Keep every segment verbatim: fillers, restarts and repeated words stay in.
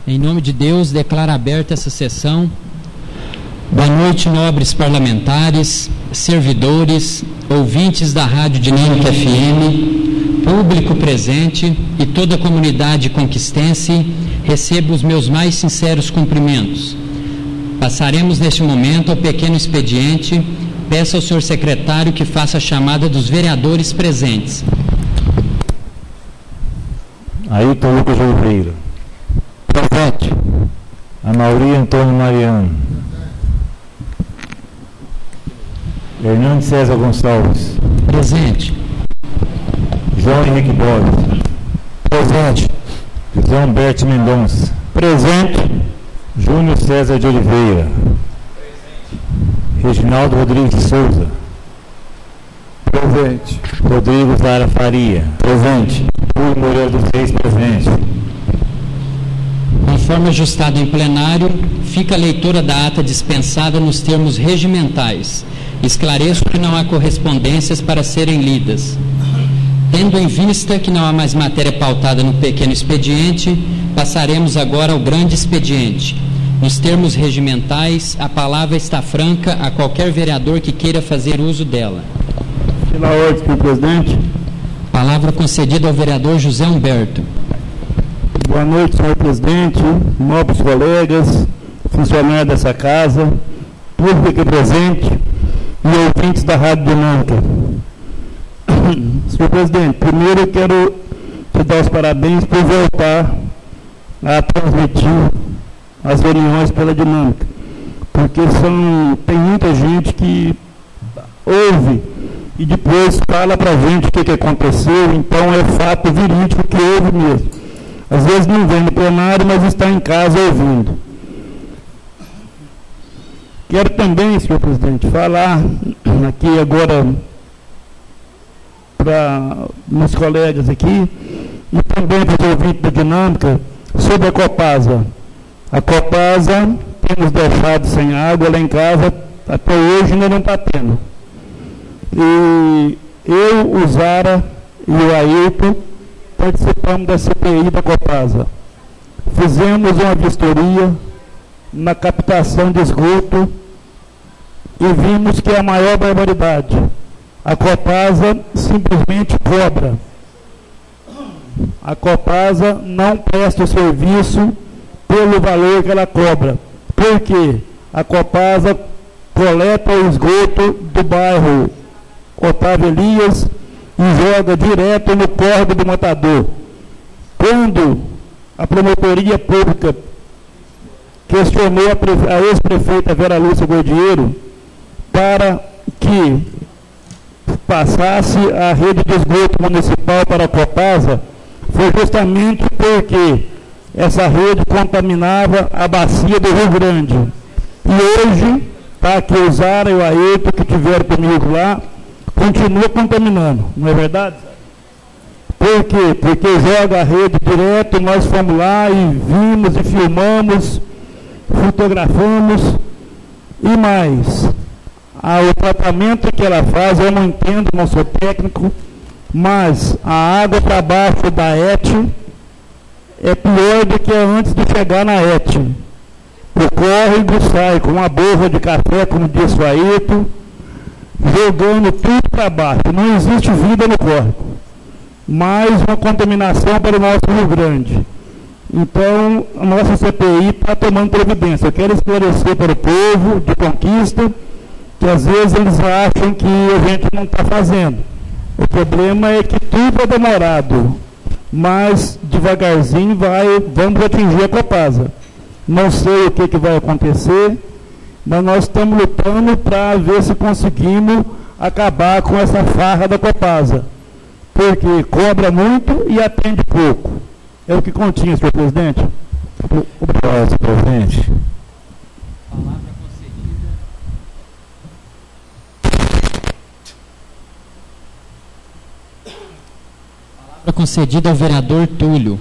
Em nome de Deus, declaro aberta essa sessão. Boa noite, nobres parlamentares, servidores, ouvintes da Rádio Dinâmica F M, público presente e toda a comunidade conquistense, recebo os meus mais sinceros cumprimentos. Passaremos neste momento ao pequeno expediente. Peço ao senhor secretário que faça a chamada dos vereadores presentes. Ailton Lucas Oliveira. Presente. Amauri Antônio Mariano. Hernando César Gonçalves. Presente. João Henrique Borges. Presente. José Humberto Mendonça. Presente. Júnior César de Oliveira. Presente. Reginaldo Rodrigues de Souza. Presente. Rodrigo Zara Faria. Presente. Rui Moreira dos Reis. Presente. Conforme ajustado em plenário, fica a leitura da ata dispensada nos termos regimentais. Esclareço que não há correspondências para serem lidas. Tendo em vista que não há mais matéria pautada no pequeno expediente, passaremos agora ao grande expediente. Nos termos regimentais, a palavra está franca a qualquer vereador que queira fazer uso dela. Pela ordem, senhor presidente. Palavra concedida ao vereador José Humberto. Boa noite, senhor presidente, nobres colegas, funcionários dessa casa, público aqui presente e ouvintes da Rádio Dinâmica. Senhor presidente, primeiro eu quero te dar os parabéns por voltar a transmitir as reuniões pela Dinâmica, porque são, tem muita gente que ouve e depois fala para a gente o que, que aconteceu, então é fato verídico que houve mesmo. Às vezes não vem no plenário, mas está em casa ouvindo. Quero também, senhor presidente, falar aqui agora para meus colegas aqui e também para os ouvintes da Dinâmica sobre a Copasa. A Copasa tem nos deixado sem água lá em casa, até hoje ainda não está tendo. E eu, o Zara e o Ailton participamos da C P I da Copasa. Fizemos uma vistoria na captação de esgoto e vimos que é a maior barbaridade. A Copasa simplesmente cobra. A Copasa não presta o serviço pelo valor que ela cobra. Por quê? A Copasa coleta o esgoto do bairro Otávio Elias e joga direto no córrego do matador. Quando a promotoria pública questionou a, a ex-prefeita Vera Lúcia Gordieiro para que passasse a rede de esgoto municipal para a Copasa, foi justamente porque essa rede contaminava a bacia do Rio Grande. E hoje, está aqui o Zara e o Ailton que tiveram comigo lá, continua contaminando, não é verdade? Por quê? Porque joga a rede direto, nós fomos lá e vimos e filmamos, fotografamos e mais. Ah, o tratamento que ela faz, eu não entendo, não sou técnico, mas a água para baixo da E T é pior do que antes de chegar na E T. O córrego sai com uma borra de café, como disse o Ailton, jogando tudo para baixo. Não existe vida no córrego. Mais uma contaminação para o nosso Rio Grande. Então, a nossa C P I está tomando providência. Eu quero esclarecer para o povo de Conquista que às vezes eles acham que a gente não está fazendo. O problema é que tudo é demorado, mas devagarzinho vai, vamos atingir a Copasa. Não sei o que, que vai acontecer, mas nós estamos lutando para ver se conseguimos acabar com essa farra da Copasa, porque cobra muito e atende pouco. É o que continha, senhor presidente. Obrigado, senhor presidente. Palavra concedida. Palavra concedida ao vereador Túlio.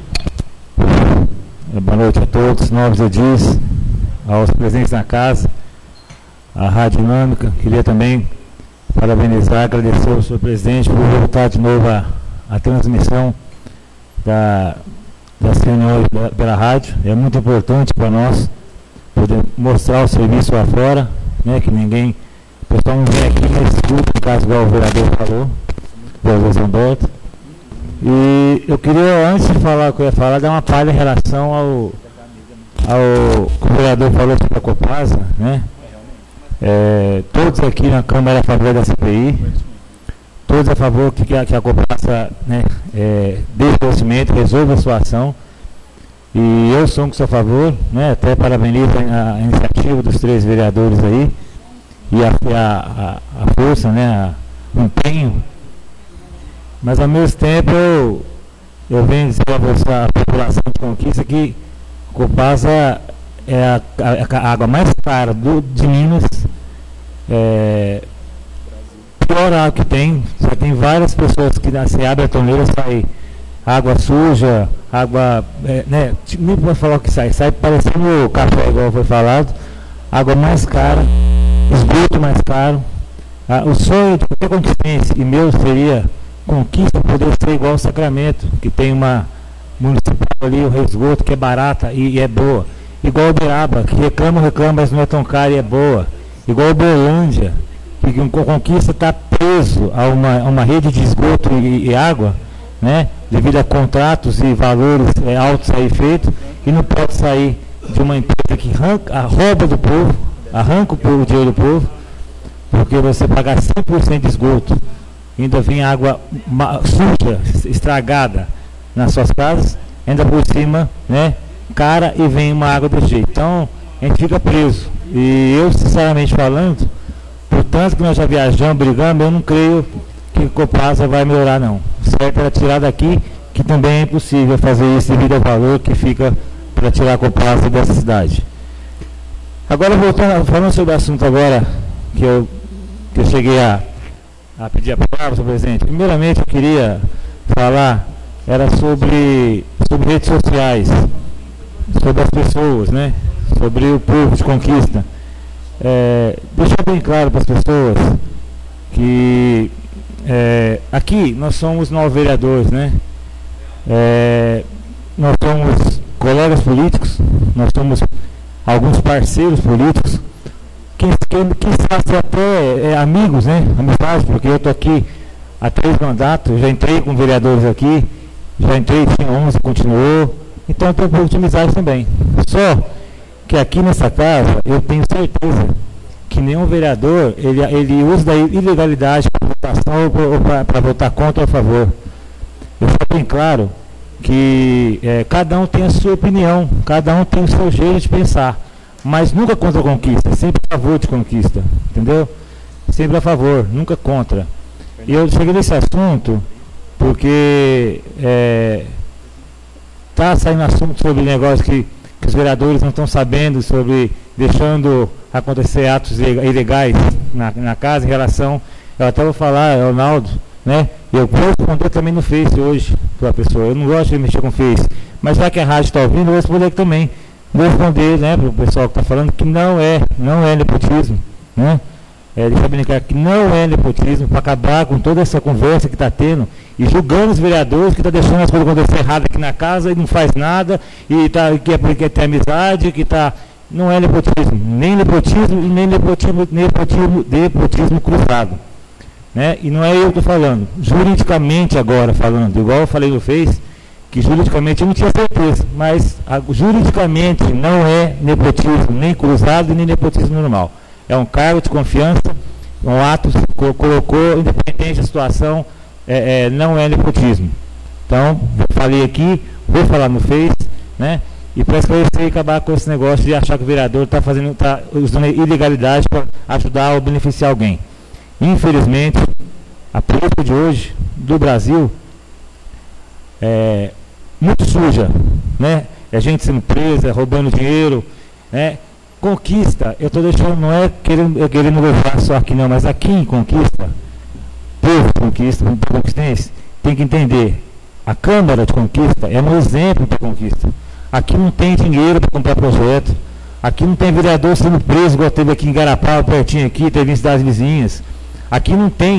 Boa noite a todos, nobres edis, aos presentes na casa, à Rádio Dinâmica. Queria também parabenizar, agradecer ao senhor presidente por voltar de novo a, a transmissão da, das reuniões da, pela rádio. É muito importante para nós poder mostrar o serviço lá fora, né, que ninguém, o pessoal não vem aqui, mas escuta, no caso igual o vereador falou, o vereador Zamberto. E eu queria, antes de falar o que eu ia falar, dar uma palha em relação ao, ao que o vereador falou sobre a Copasa, né? É, todos aqui na Câmara a favor da C P I, todos a favor que a, que a Copasa, né, é, dê conhecimento, resolva a situação. E eu sou um que sou a favor, né, até parabenizo a, a iniciativa dos três vereadores aí, e a, a, a força, né, a, o empenho. Mas ao mesmo tempo eu, eu venho dizer a, você, a população de Conquista que Copasa é a, a, a água mais cara do, de Minas, é, pior água que tem. Já tem várias pessoas que se abre a torneira, sai água suja, água, é, né, nem pode falar o que sai, sai parecendo café, igual foi falado, água mais cara, esgoto mais caro. Ah, o sonho de qualquer conquistense e meu seria Conquista poder ser igual ao Sacramento, que tem uma municipal ali, o esgoto, que é barata e, e é boa. Igual Uberaba, que reclama, reclama, mas não é tão caro e é boa. Igual Uberlândia, que o Conquista está preso a uma, a uma rede de esgoto e, e água, né, devido a contratos e valores é, altos aí feitos, e não pode sair de uma empresa que arranca, rouba do povo, arranca o dinheiro do povo, porque você pagar cem por cento de esgoto, ainda vem água suja, estragada nas suas casas, ainda por cima, né, cara, e vem uma água desse jeito. Então, a gente fica preso. E eu, sinceramente falando, por tanto que nós já viajamos, brigamos, eu não creio que Copasa vai melhorar, não. Certo era tirar daqui, que também é impossível fazer isso devido ao valor que fica para tirar a Copasa dessa cidade. Agora, voltando, falando sobre o assunto agora, que eu, que eu cheguei a a pedir a palavra, senhor presidente. Primeiramente, eu queria falar, era sobre, sobre redes sociais, sobre as pessoas, né? Sobre o povo de Conquista. É, deixar bem claro para as pessoas que é, aqui nós somos nove vereadores, né? É, nós somos colegas políticos, nós somos alguns parceiros políticos, quem, quem, quem sabe até é, amigos, né? Amizade, porque eu estou aqui há três mandatos, já entrei com vereadores aqui, já entrei, tinha onze, continuou, então eu tenho um pouco de amizade também. Só que aqui nessa casa, eu tenho certeza que nenhum vereador, ele, ele usa da ilegalidade para votação ou para votar contra ou a favor. Eu sou bem claro que é, cada um tem a sua opinião, cada um tem o seu jeito de pensar, mas nunca contra a conquista, sempre a favor de conquista, entendeu? Sempre a favor, nunca contra. E eu cheguei nesse assunto porque está é, saindo assunto sobre negócio que, que os vereadores não estão sabendo, sobre deixando acontecer atos ilegais na, na casa em relação, eu até vou falar, Ronaldo, né? Eu vou responder também no Face hoje para a pessoa, eu não gosto de mexer com o Face, mas já que a rádio está ouvindo, eu vou responder aqui também. Vou responder, né, para o pessoal que está falando que não é, não é nepotismo, né? É, deixa eu brincar que não é nepotismo, para acabar com toda essa conversa que está tendo e julgando os vereadores que estão tá deixando as coisas acontecer errado aqui na casa e não faz nada, e tá, que é porque tem amizade, que está. Não é nepotismo, nem nepotismo e nem nepotismo, nepotismo, nepotismo cruzado. Né? E não é eu que estou falando, juridicamente agora falando, igual eu falei no Face, que juridicamente eu não tinha certeza, mas a, juridicamente não é nepotismo, nem cruzado, nem nepotismo normal. É um cargo de confiança, um ato que co colocou, independente da situação, é, é, não é nepotismo. Então, eu falei aqui, vou falar no Face, né? E para esclarecer e acabar com esse negócio de achar que o vereador está fazendo, está usando ilegalidade para ajudar ou beneficiar alguém. Infelizmente, a política de hoje do Brasil é muito suja, né? É gente sendo presa, roubando dinheiro, né? Conquista, eu estou deixando, não é querendo, é querendo levar só aqui não, mas aqui em Conquista, povo de Conquista, conquistense, tem que entender, a Câmara de Conquista é um exemplo para Conquista. Aqui não tem dinheiro para comprar projeto, aqui não tem vereador sendo preso, igual teve aqui em Garapau, pertinho aqui, teve em cidades vizinhas. Aqui não tem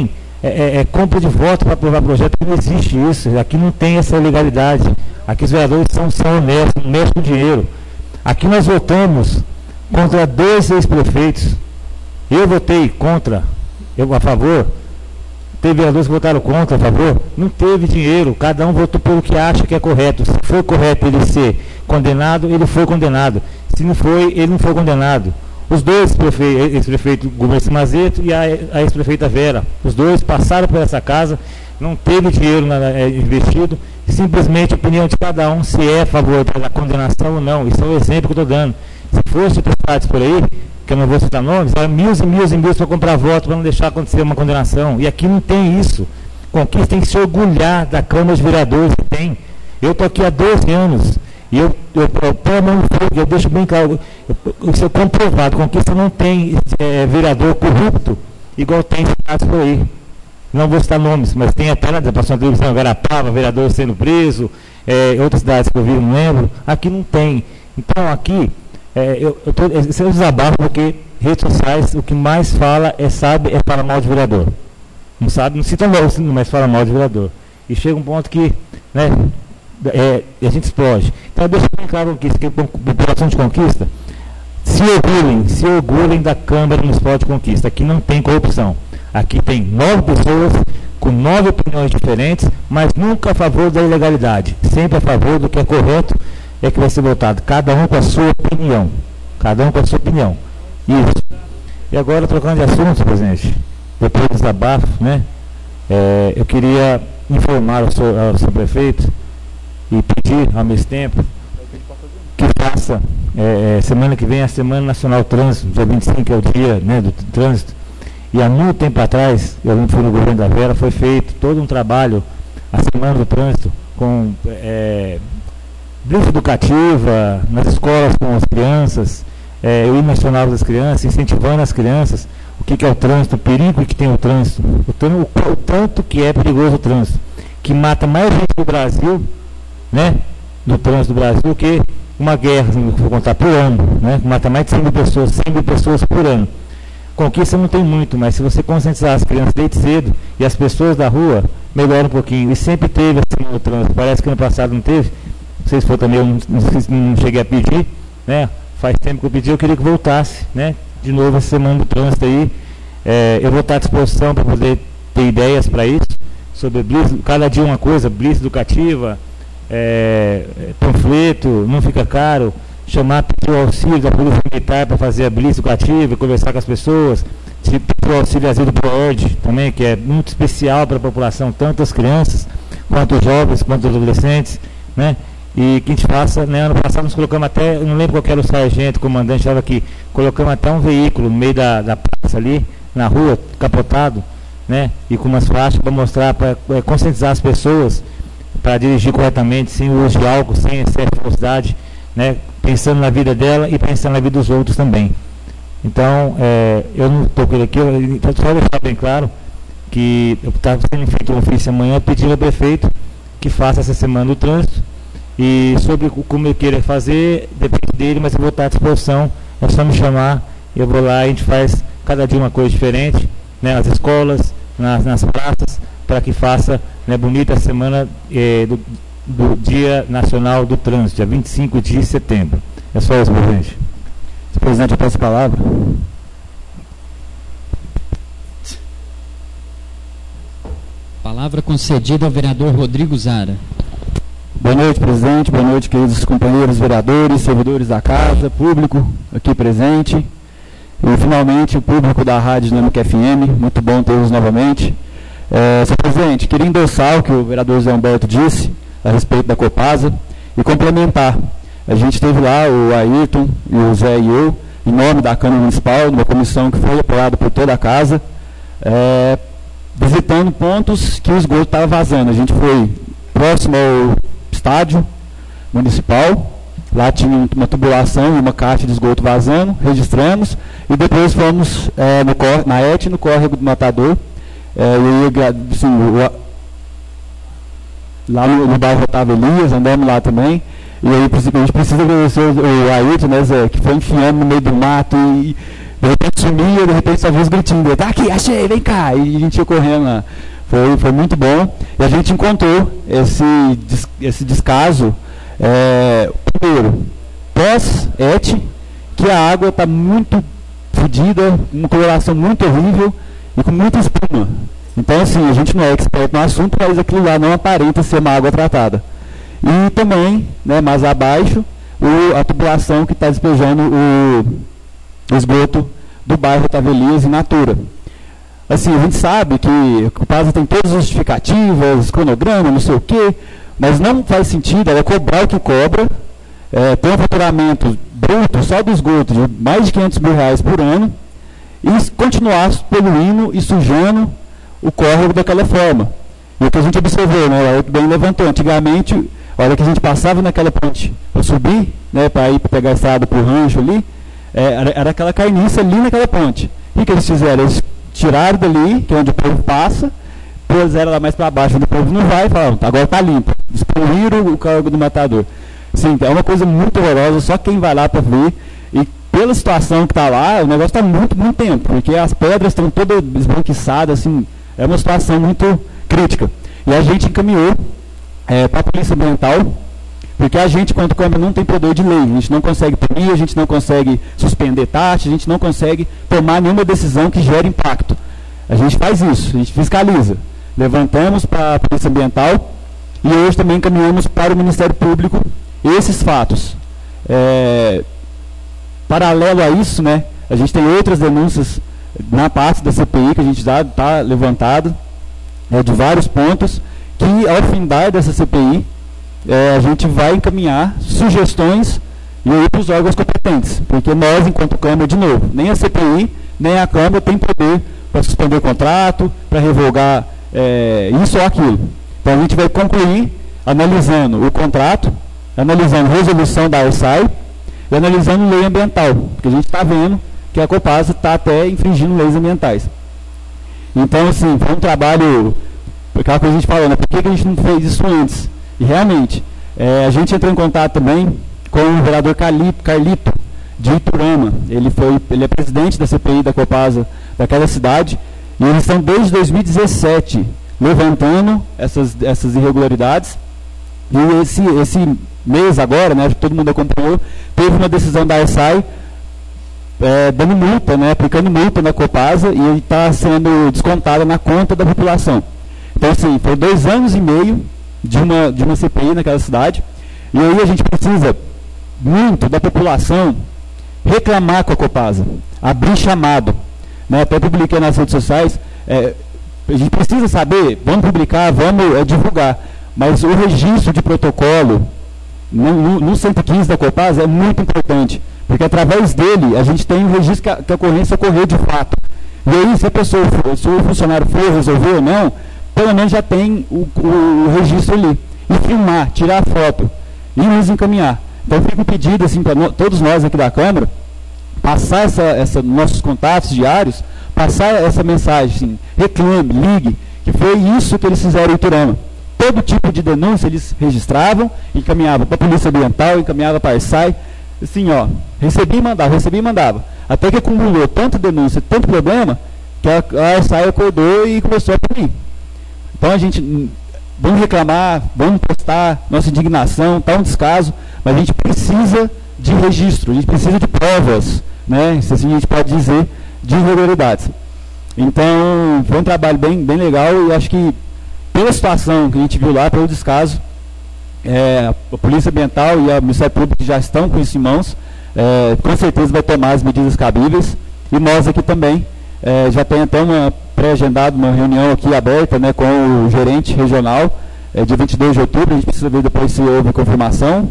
é, é, é compra de voto para aprovar projeto, não existe isso, aqui não tem essa legalidade, aqui os vereadores são, são honestos, não mexem com dinheiro. Aqui nós votamos contra dois ex-prefeitos, eu votei contra, eu a favor, teve vereadores que votaram contra, a favor, não teve dinheiro, cada um votou pelo que acha que é correto. Se foi correto ele ser condenado, ele foi condenado. Se não foi, ele não foi condenado. Os dois ex-prefeitos, Gubernador Mazeto e a, a ex-prefeita Vera, os dois passaram por essa casa, não teve dinheiro na, é, investido, simplesmente a opinião de cada um, se é a favor da condenação ou não. Isso é o exemplo que eu estou dando. Se fosse outras partes por aí, que eu não vou citar nomes, era mil e mil e mil para comprar voto, para não deixar acontecer uma condenação. E aqui não tem isso. Conquista tem que se orgulhar da Câmara de Vereadores que tem. Eu estou aqui há doze anos, e eu, eu, eu, eu, eu deixo bem claro, eu, isso é comprovado, Conquista não tem é, vereador corrupto, igual tem cidades por aí. Não vou citar nomes, mas tem até na passou na televisão, Garapava, vereador sendo preso, é, outras cidades que eu vi, não lembro. Aqui não tem. Então aqui, É, eu, eu tô, esse é um desabafo porque redes sociais, o que mais fala é, sabe, é falar mal de vereador. Não sabe, não cita mal, mas fala mal de vereador. E chega um ponto que, né, é, a gente explode. Então, deixa bem claro que a população de Conquista, se orgulhem, se orgulhem da Câmara Municipal de Conquista. Aqui não tem corrupção. Aqui tem nove pessoas com nove opiniões diferentes, mas nunca a favor da ilegalidade. Sempre a favor do que é correto, é que vai ser votado, cada um com a sua opinião, cada um com a sua opinião, isso. E agora, trocando de assunto, presidente, depois do desabafo, né, é, eu queria informar ao seu, ao seu prefeito e pedir, ao mesmo tempo, que faça, é, é, semana que vem, a Semana Nacional do Trânsito, dia vinte e cinco é o dia, né, do trânsito, e há muito tempo atrás, eu fui no governo da Vera, foi feito todo um trabalho, a Semana do Trânsito, com... É, blitz educativa, nas escolas com as crianças, é, o hino nacional das crianças, incentivando as crianças, o que, que é o trânsito, o perigo que tem o trânsito, o, o, o tanto que é perigoso o trânsito, que mata mais gente do Brasil, né, do trânsito do Brasil, que uma guerra, se for contar, por ano, né, que mata mais de cem mil pessoas, cem mil pessoas por ano. Conquista não tem muito, mas se você conscientizar as crianças desde cedo e as pessoas da rua, melhora um pouquinho. E sempre teve assim no trânsito, parece que ano passado não teve. Não sei se for também, eu não, não cheguei a pedir, né? Faz tempo que eu pedi, eu queria que voltasse, né? De novo essa semana do trânsito aí. É, eu vou estar à disposição para poder ter ideias para isso, sobre blitz, cada dia uma coisa, blitz educativa, é, panfleto, não fica caro, chamar, pedir o auxílio da Polícia Militar para fazer a blitz educativa, conversar com as pessoas, pedir o auxílio asilo do ProErd também, que é muito especial para a população, tanto as crianças, quanto os jovens, quanto os adolescentes, né? E que a gente faça, né, ano passado nós colocamos até, eu não lembro qual era o sargento, o comandante estava aqui, colocamos até um veículo no meio da, da praça ali, na rua, capotado, né, e com umas faixas para mostrar, para é, conscientizar as pessoas, para dirigir corretamente, sem o uso de álcool, sem excesso de velocidade, né, pensando na vida dela e pensando na vida dos outros também. Então, é, eu não estou com ele aqui, eu, só deixar bem claro que eu estava sendo feito um ofício amanhã, pedindo ao prefeito que faça essa semana do trânsito. E sobre como ele queira fazer, depende dele, mas eu vou estar à disposição, é só me chamar, eu vou lá e a gente faz cada dia uma coisa diferente, né, nas escolas, nas, nas praças, para que faça, né, bonita a semana eh, do, do Dia Nacional do Trânsito, dia vinte e cinco de setembro. É só isso, presidente. Presidente, eu peço a palavra. Palavra concedida ao vereador Rodrigo Zara. Boa noite, presidente. Boa noite, queridos companheiros vereadores, servidores da casa, público aqui presente. E, finalmente, o público da Rádio Dinâmica F M. Muito bom tê-los novamente. É, senhor presidente, queria endossar o que o vereador Zé Humberto disse a respeito da Copasa e complementar. A gente teve lá o Ayrton, e o Zé e eu, em nome da Câmara Municipal, numa comissão que foi apoiada por toda a casa, é, visitando pontos que o esgoto estava vazando. A gente foi próximo ao estádio municipal, lá tinha uma tubulação e uma caixa de esgoto vazando, registramos, e depois fomos é, no, na E T, no córrego do Matador, é, e, assim, o, lá no, no bairro Otávio Elias, andamos lá também, e aí a gente precisa agradecer o, o Ayrton, né, Zé, que foi enfiando no meio do mato, e de repente sumia, de repente só via os gritinhos, tá aqui, achei, vem cá, e a gente ia correndo lá. Foi, foi muito bom, e a gente encontrou esse, esse descaso, é, primeiro, pós-et, que a água está muito fedida, uma coloração muito horrível e com muita espuma. Então, assim, a gente não é expert no assunto, mas aquilo lá não aparenta ser uma água tratada. E também, né, mais abaixo, o, a tubulação que está despejando o, o esgoto do bairro Tavelias e Natura. Assim, a gente sabe que a Copasa tem todas as justificativas, cronograma, não sei o quê, mas não faz sentido ela cobrar o que cobra, é, ter um faturamento bruto só do esgoto de mais de quinhentos mil reais por ano e continuar poluindo e sujando o córrego daquela forma. E o que a gente observou, né, o bem levantou, antigamente, a hora que a gente passava naquela ponte para subir, né, para ir pegar a estrada para o rancho ali, é, era, era aquela carniça ali naquela ponte. E o que eles fizeram? Eles tiraram dali, que é onde o povo passa, puseram lá mais para baixo, onde o povo não vai, e falaram, agora está limpo. Despoluíram o córrego do matador. Sim, é uma coisa muito horrorosa, só quem vai lá para ver. E pela situação que está lá, o negócio está muito, muito tempo, porque as pedras estão todas esbranquiçadas, assim, é uma situação muito crítica. E a gente encaminhou é, para a Polícia Ambiental, porque a gente, quanto Câmara, não tem poder de lei. A gente não consegue punir, a gente não consegue suspender taxa, a gente não consegue tomar nenhuma decisão que gere impacto. A gente faz isso, a gente fiscaliza. Levantamos para a Polícia Ambiental e hoje também encaminhamos para o Ministério Público esses fatos. É, paralelo a isso, né, a gente tem outras denúncias na parte da C P I que a gente já está levantado, é, de vários pontos, que ao findar dessa C P I, é, a gente vai encaminhar sugestões e aí para os órgãos competentes, porque nós, enquanto Câmara, de novo, nem a C P I, nem a Câmara tem poder para suspender o contrato, para revogar é, isso ou aquilo. Então a gente vai concluir analisando o contrato, analisando resolução da ARSAI e analisando lei ambiental, porque a gente está vendo que a Copasa está até infringindo leis ambientais. Então, assim, foi um trabalho, aquela coisa que a gente falou, né? Por que, que a gente não fez isso antes? E realmente, é, a gente entrou em contato também com o vereador Carlito, Carlito de Iturama. Ele, foi, ele é presidente da C P I da Copasa daquela cidade, e eles estão desde dois mil e dezessete levantando essas, essas irregularidades. E esse, esse mês agora, né, todo mundo acompanhou, teve uma decisão da ARSAI é, dando multa, né, aplicando multa na Copasa, e está sendo descontada na conta da população. Então, assim, foi dois anos e meio de uma, de uma C P I naquela cidade, e aí a gente precisa muito da população reclamar com a Copasa, abrir chamado, né, até publiquei nas redes sociais, é, a gente precisa saber, vamos publicar, vamos é, divulgar, mas o registro de protocolo no, no, no cento e quinze da Copasa é muito importante, porque através dele a gente tem o registro que a, que a ocorrência ocorreu de fato. E aí, se a pessoa for, se o funcionário for resolver ou não, pelo menos já tem o, o, o registro ali. E filmar, tirar a foto e nos encaminhar. Então fica um pedido assim, para no, todos nós aqui da Câmara, passar essa, essa, nossos contatos diários, passar essa mensagem, assim, reclame, ligue, que foi isso que eles fizeram em Iturama. Todo tipo de denúncia eles registravam, encaminhavam para a Polícia Ambiental, encaminhavam para a ARSAI, assim, ó, recebi e mandava, recebi e mandava. Até que acumulou tanta denúncia, tanto problema, que a, a ARSAI acordou e começou a punir. Então a gente, vamos reclamar, vamos postar nossa indignação, está um descaso, mas a gente precisa de registro, a gente precisa de provas, né, se assim a gente pode dizer, de irregularidades. Então, foi um trabalho bem, bem legal, e acho que pela situação que a gente viu lá, pelo descaso, é, a Polícia Ambiental e o Ministério Público já estão com isso em mãos, é, com certeza vai tomar as medidas cabíveis, e nós aqui também, é, já tem até uma pré-agendada, uma reunião aqui aberta, né, com o gerente regional, é, dia vinte e dois de outubro, a gente precisa ver depois se houve confirmação,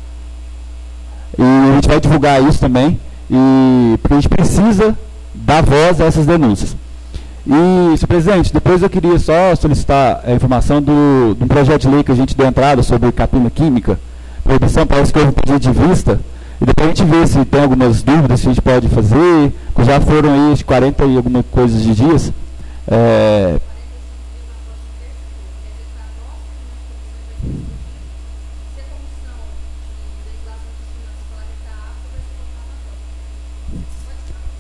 e a gente vai divulgar isso também, e, porque a gente precisa dar voz a essas denúncias. E, senhor presidente, depois eu queria só solicitar a informação do, do projeto de lei que a gente deu entrada sobre capina química, proibição, parece que houve um pedido de vista, e depois a gente vê se tem algumas dúvidas que a gente pode fazer, que já foram aí quarenta e alguma coisa de dias. É,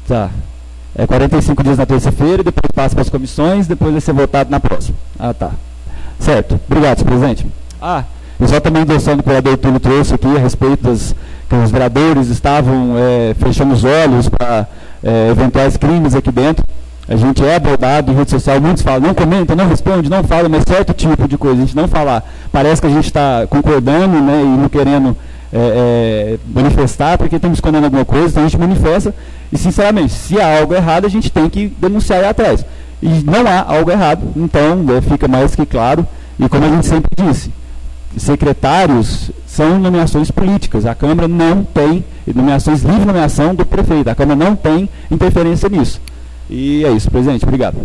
Tá. É quarenta e cinco dias na terça-feira, depois passa para as comissões, depois vai ser votado na próxima. Ah, tá. Certo. Obrigado, senhor presidente. Ah, e só também endossando o que o vereador Túlio trouxe aqui a respeito das que os vereadores estavam é, fechando os olhos para é, eventuais crimes aqui dentro. A gente é abordado em rede social, muitos falam, não comenta, não responde, não fala, mas certo tipo de coisa, a gente não falar. Parece que a gente está concordando, né, e não querendo é, é, manifestar, porque estamos escondendo alguma coisa, então a gente manifesta, e sinceramente, se há algo errado, a gente tem que denunciar aí atrás. E não há algo errado, então é, fica mais que claro, e como a gente sempre disse, secretários são nomeações políticas, a Câmara não tem nomeações, livre nomeação do prefeito, a Câmara não tem interferência nisso. E é isso, presidente. Obrigado.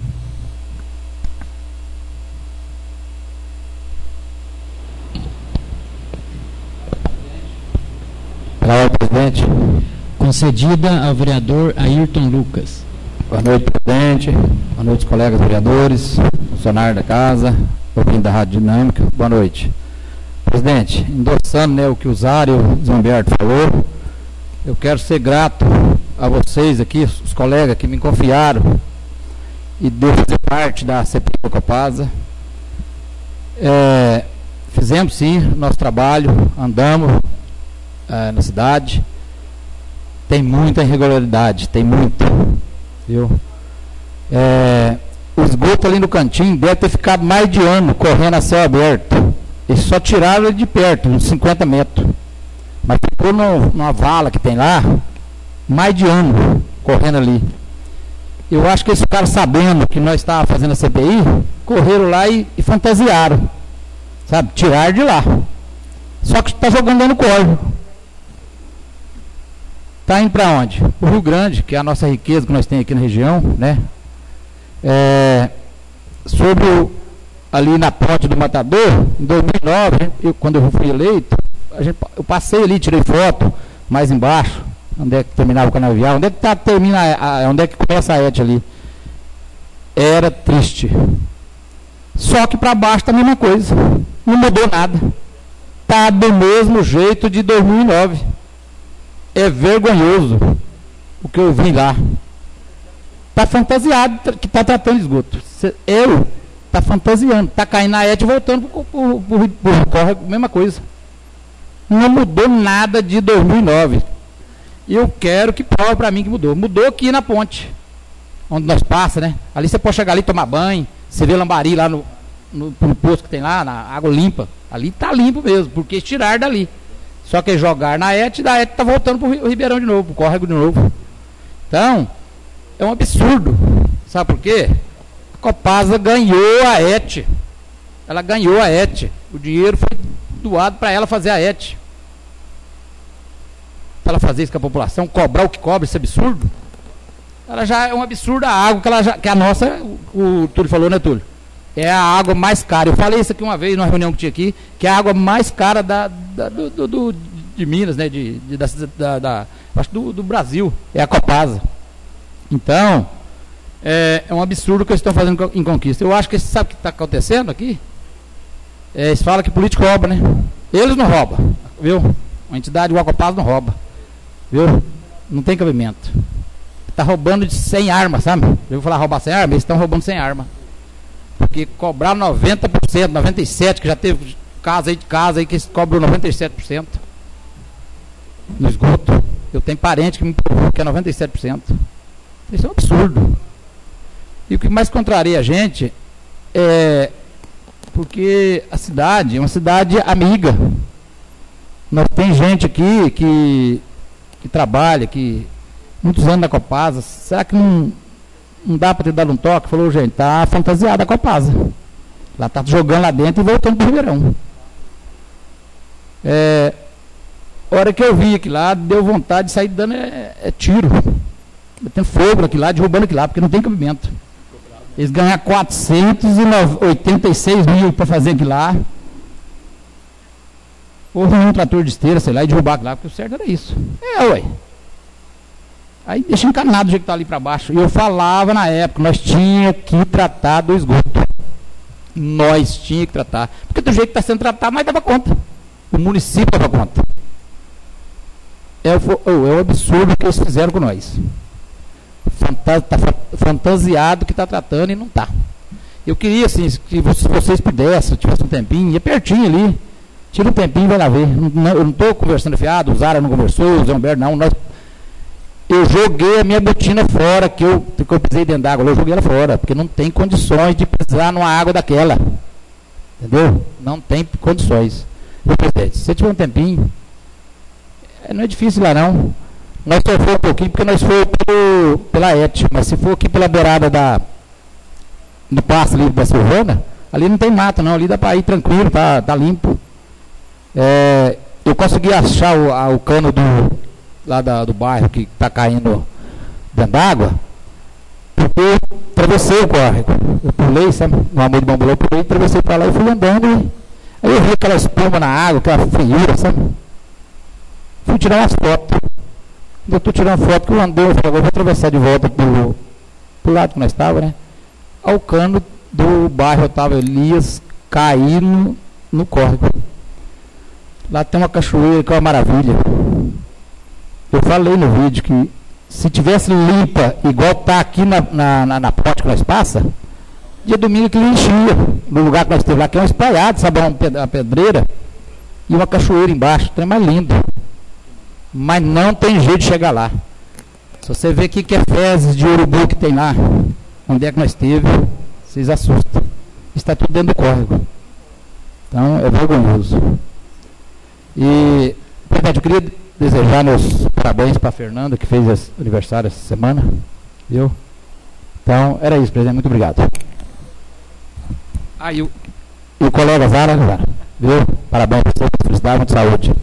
Palavra, presidente. Concedida ao vereador Ayrton Lucas. Boa noite, presidente. Boa noite, colegas vereadores, funcionários da casa, ouvinte da Rádio Dinâmica. Boa noite. Presidente, endossando, né, o que o Zário Zamberto falou, eu quero ser grato a vocês aqui, os colegas que me confiaram e deu fazer parte da C P I da Copasa. É, fizemos sim nosso trabalho, andamos é, na cidade, tem muita irregularidade, tem muito, viu? É, o esgoto ali no cantinho deve ter ficado mais de ano correndo a céu aberto, eles só tiraram ele de perto, uns cinquenta metros, mas ficou no, numa vala que tem lá, mais de ano correndo ali. Eu acho que esses caras, sabendo que nós estávamos fazendo a C P I, correram lá e, e fantasiaram, sabe, tiraram de lá. Só que está jogando dentro do córrego. Está indo para onde? O Rio Grande, que é a nossa riqueza que nós temos aqui na região, né? É, sobre o, ali na ponte do Matador, em dois mil e nove, eu, quando eu fui eleito, a gente, eu passei ali, tirei foto mais embaixo, onde é que terminava o canavial, onde é que tá, termina a, onde é que começa a E T ali. Era triste. Só que para baixo tá a mesma coisa. Não mudou nada. Tá do mesmo jeito de dois mil e nove. É vergonhoso o que eu vi lá. Tá fantasiado que tá tratando esgoto. Eu tá fantasiando, tá caindo na E T e voltando pro, pro, pro, pro córrego, mesma coisa. Não mudou nada de dois mil e nove. E eu quero que prove para mim que mudou. Mudou aqui na ponte, onde nós passa, né? Ali você pode chegar ali e tomar banho. Você vê lambari lá no, no, no poço que tem lá, na água limpa. Ali tá limpo mesmo, porque tiraram dali. Só que jogar na E T, da E T tá voltando pro Ribeirão de novo, pro córrego de novo. Então, é um absurdo. Sabe por quê? A Copasa ganhou a E T. Ela ganhou a E T. O dinheiro foi doado para ela fazer a E T. Para ela fazer isso com a população, cobrar o que cobra, esse absurdo, ela já é um absurdo a água que, ela já, que a nossa, o, o Túlio falou, né, Túlio? É a água mais cara. Eu falei isso aqui uma vez, numa reunião que tinha aqui, que é a água mais cara da, da, do, do, do, de Minas, né, de, de, da, da, da, acho do, do Brasil, é a Copasa. Então, é, é um absurdo o que eles estão fazendo em Conquista. Eu acho que, sabe o que está acontecendo aqui? É, eles falam que político rouba, né? Eles não roubam, viu? Uma entidade igual a Copasa não rouba. Viu? Não tem cabimento. Está roubando de sem arma, sabe? Eu vou falar roubar sem arma, eles estão roubando sem arma. Porque cobrar noventa por cento, noventa e sete por cento, que já teve casa aí de casa aí que cobram noventa e sete por cento no esgoto. Eu tenho parente que me provou que é noventa e sete por cento. Isso é um absurdo. E o que mais contraria a gente é porque a cidade é uma cidade amiga. Nós tem gente aqui que que trabalha, que muitos anos na Copasa, será que não, não dá para ter dado um toque? Falou, gente, tá fantasiada a Copasa. Ela tá jogando lá dentro e voltando para o Ribeirão. É, a hora que eu vi aqui lá, deu vontade de sair dando é, é tiro. Metendo fogo aqui lá, derrubando aqui lá, porque não tem cabimento. Eles ganham quatrocentos e oitenta e seis mil para fazer aqui lá. Ou um trator de esteira, sei lá, e derrubar aqui lá, porque o certo era isso. É, ué. Aí deixa encanado do jeito que está ali para baixo. E eu falava na época, nós tínhamos que tratar do esgoto. Nós tínhamos que tratar. Porque do jeito que está sendo tratado, mas dava conta. O município dava conta. É o, é o absurdo que eles fizeram com nós. Está fantasiado que está tratando e não está. Eu queria, assim, que vocês pudessem, tivesse um tempinho, é pertinho ali, tira um tempinho e vai lá ver. Não, eu não estou conversando fiado, o Zara não conversou, o Zé Humberto não. Nós, eu joguei a minha botina fora, que eu, que eu pisei dentro d'água, eu joguei ela fora, porque não tem condições de pisar numa água daquela. Entendeu? Não tem condições. Meu presidente, se você tiver um tempinho, não é difícil lá não. Nós só fomos um pouquinho porque nós fomos pelo, pela E T, mas se for aqui pela beirada da, do passo ali da Silvana, ali não tem mato não, ali dá para ir tranquilo, tá, tá limpo. É, eu consegui achar o, a, o cano do, lá da, do bairro que está caindo dentro d'água, porque eu atravessei o córrego, eu pulei, sabe, no amor de bambolê, eu pulei, atravessei para lá e fui andando, e aí eu vi aquela espuma na água, aquela feiura, sabe, fui tirar umas fotos. Eu estou tirando foto que eu andei, eu falei, agora eu vou atravessar de volta pro, pro lado que nós estávamos, né? Ao cano do bairro Otávio Elias, caindo no córrego. Lá tem uma cachoeira que é uma maravilha. Eu falei no vídeo que se tivesse limpa, igual está aqui na, na, na, na ponte que nós passa, dia domingo que ele enchia, no lugar que nós teve lá, que é um espalhado, sabe, uma pedreira, e uma cachoeira embaixo, o trem mais lindo. Mas não tem jeito de chegar lá. Se você ver aqui que é fezes de urubu que tem lá, onde é que nós teve, vocês assustam. Está tudo dentro do córrego. Então é vergonhoso. E, presidente, eu queria desejar meus parabéns para a Fernanda, que fez aniversário essa semana. Viu? Então, era isso, presidente. Muito obrigado. Ah, e o, e o colega Zara, Zara, viu? Parabéns para você, felicidade, muita saúde.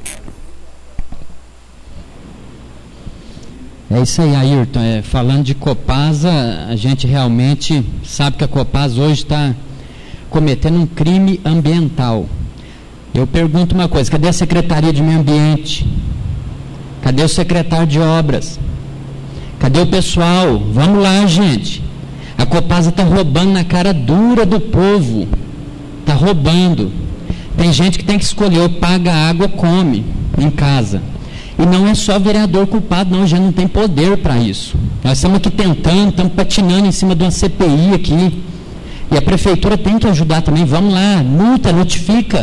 É isso aí, Ayrton. É, falando de Copasa, a gente realmente sabe que a Copasa hoje está cometendo um crime ambiental. Eu pergunto uma coisa, cadê a Secretaria de Meio Ambiente? Cadê o secretário de Obras? Cadê o pessoal? Vamos lá, gente. A Copasa está roubando na cara dura do povo. Está roubando. Tem gente que tem que escolher, ou paga água ou come em casa. E não é só vereador culpado, não, já não tem poder para isso. Nós estamos aqui tentando, estamos patinando em cima de uma C P I aqui. E a prefeitura tem que ajudar também. Vamos lá, multa, notifica.